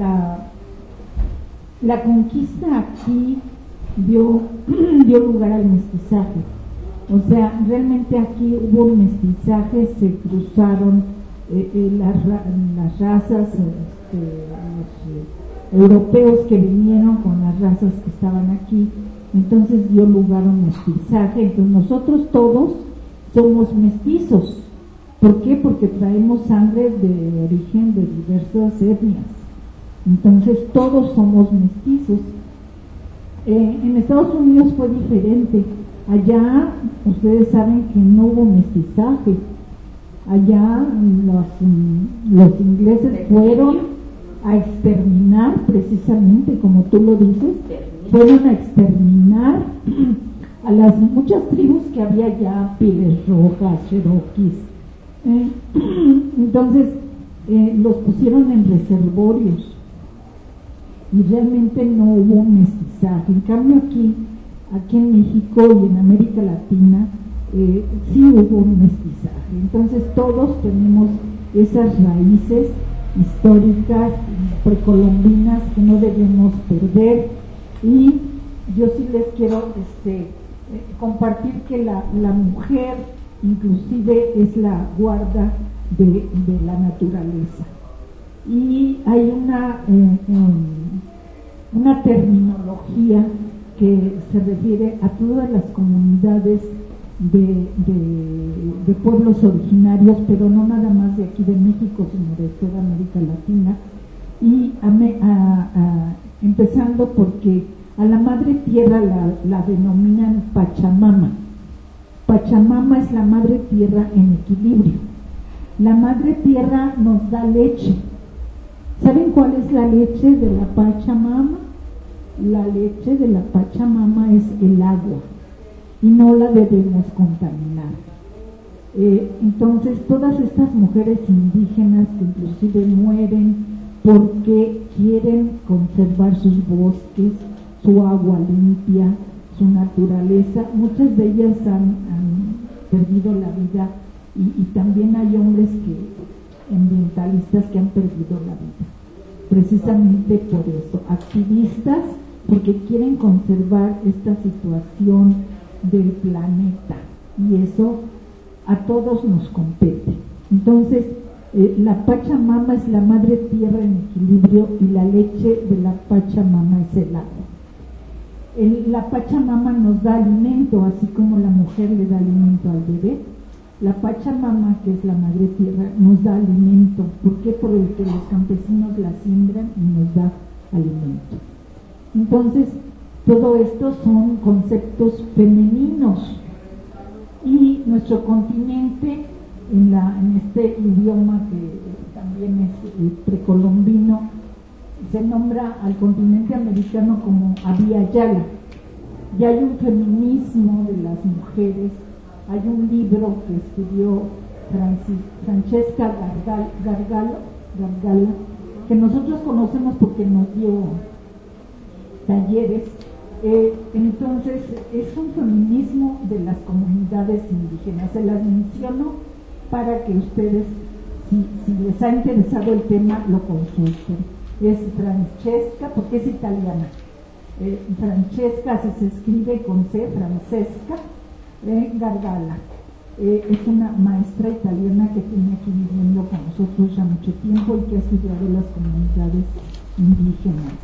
la conquista aquí dio lugar al mestizaje. O sea, realmente aquí hubo un mestizaje, se cruzaron las razas, los europeos que vinieron con las razas que estaban aquí, entonces dio lugar a un mestizaje. Entonces nosotros todos somos mestizos. ¿Por qué? Porque traemos sangre de origen de diversas etnias. Entonces todos somos mestizos. En Estados Unidos fue diferente. Allá ustedes saben que no hubo mestizaje. Allá los ingleses fueron a exterminar, precisamente como tú lo dices, fueron a exterminar a las muchas tribus que había allá, Pieles Rojas, Cherokees. Entonces los pusieron en reservorios y realmente no hubo mestizaje. En cambio aquí en México y en América Latina sí hubo un mestizaje. Entonces todos tenemos esas raíces históricas, precolombinas, que no debemos perder. Y yo sí les quiero compartir que la mujer inclusive es la guarda de la naturaleza. Y hay una terminología que se refiere a todas las comunidades de pueblos originarios, pero no nada más de aquí de México, sino de toda América Latina, y empezando porque a la madre tierra la denominan Pachamama. Pachamama es la madre tierra en equilibrio. La madre tierra nos da leche. ¿Saben cuál es la leche de la Pachamama? La leche de la Pachamama es el agua y no la debemos contaminar. Entonces todas estas mujeres indígenas que inclusive mueren porque quieren conservar sus bosques, su agua limpia, su naturaleza, muchas de ellas han perdido la vida, y también hay hombres ambientalistas que han perdido la vida, precisamente por eso, activistas porque quieren conservar esta situación del planeta, y eso a todos nos compete. Entonces la Pachamama es la madre tierra en equilibrio, y la leche de la Pachamama es el agua. La Pachamama nos da alimento, así como la mujer le da alimento al bebé. La Pachamama, que es la madre tierra, nos da alimento. ¿Por qué? Porque los campesinos la siembran y nos da alimento. Entonces, todo esto son conceptos femeninos, y nuestro continente, en este idioma que también es precolombino, se nombra al continente americano como Abya Yala. Y hay un feminismo de las mujeres. Hay un libro que escribió Francesca Gargalo, que nosotros conocemos porque nos dio talleres. Entonces es un feminismo de las comunidades indígenas. Se las menciono para que ustedes, si les ha interesado el tema, lo consulten. es Francesca, porque es italiana. Francesca, así se escribe con C, Francesca Gargala. Es una maestra italiana que tiene aquí viviendo con nosotros ya mucho tiempo y que ha estudiado las comunidades indígenas.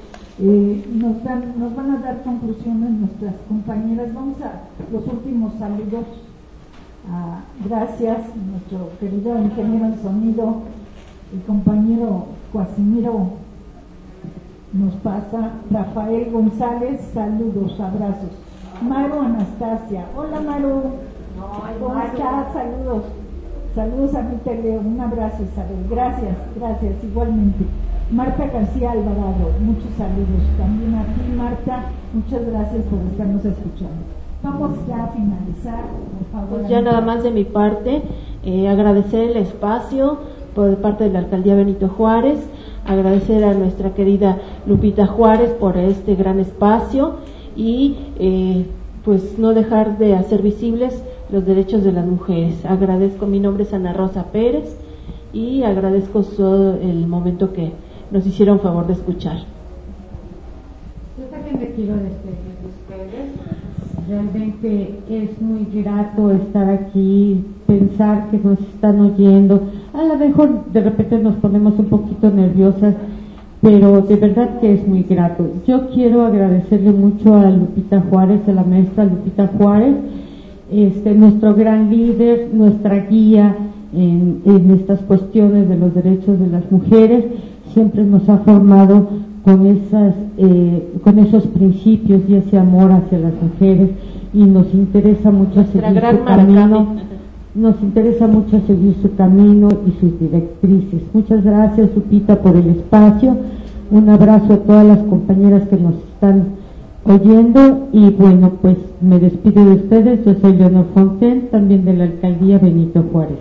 Nos van a dar conclusiones nuestras compañeras. Vamos a los últimos saludos. Gracias, nuestro querido ingeniero de sonido, el compañero Cuasimiro nos pasa. Rafael González, saludos, abrazos. Maru Anastasia, hola Maru, ¿cómo estás? Saludos a mi Leo, un abrazo Isabel, gracias, igualmente. Marta García Alvarado, muchos saludos, también a ti Marta, muchas gracias por estarnos escuchando. Vamos ya a finalizar, por favor. Pues ya nada más de mi parte, agradecer el espacio por parte de la Alcaldía Benito Juárez, agradecer a nuestra querida Lupita Juárez por este gran espacio y pues no dejar de hacer visibles los derechos de las mujeres. Agradezco, mi nombre es Ana Rosa Pérez y agradezco todo el momento que nos hicieron favor de escuchar. Yo también me quiero despedir de ustedes. Realmente es muy grato estar aquí, pensar que nos están oyendo. A lo mejor de repente nos ponemos un poquito nerviosas, pero de verdad que es muy grato. Yo quiero agradecerle mucho a Lupita Juárez, a la maestra Lupita Juárez, nuestro gran líder, nuestra guía en estas cuestiones de los derechos de las mujeres. Siempre nos ha formado con esos principios y ese amor hacia las mujeres, y nos interesa mucho seguir su camino. Nos interesa mucho seguir su camino y sus directrices. Muchas gracias, Lupita, por el espacio. Un abrazo a todas las compañeras que nos están oyendo y bueno, pues me despido de ustedes. Yo soy Leonor Fonten, también de la Alcaldía Benito Juárez.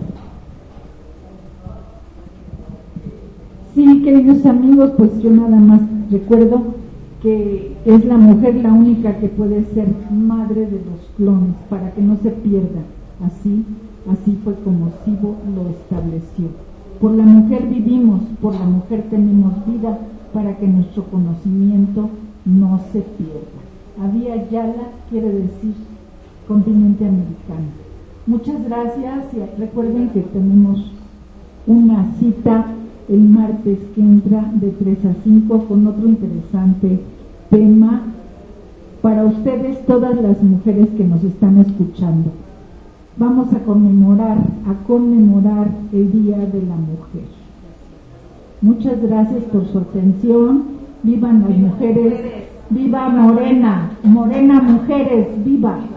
Sí, queridos amigos, pues yo nada más recuerdo que es la mujer la única que puede ser madre de los clones para que no se pierda. Así fue como Sibo lo estableció. Por la mujer vivimos, por la mujer tenemos vida, para que nuestro conocimiento no se pierda. Abya Yala quiere decir continente americano. Muchas gracias y recuerden que tenemos una cita el martes que entra de 3 a 5 con otro interesante tema para ustedes, todas las mujeres que nos están escuchando. Vamos a conmemorar el Día de la Mujer. Muchas gracias por su atención. Vivan las mujeres, viva Morena, Morena Mujeres, viva.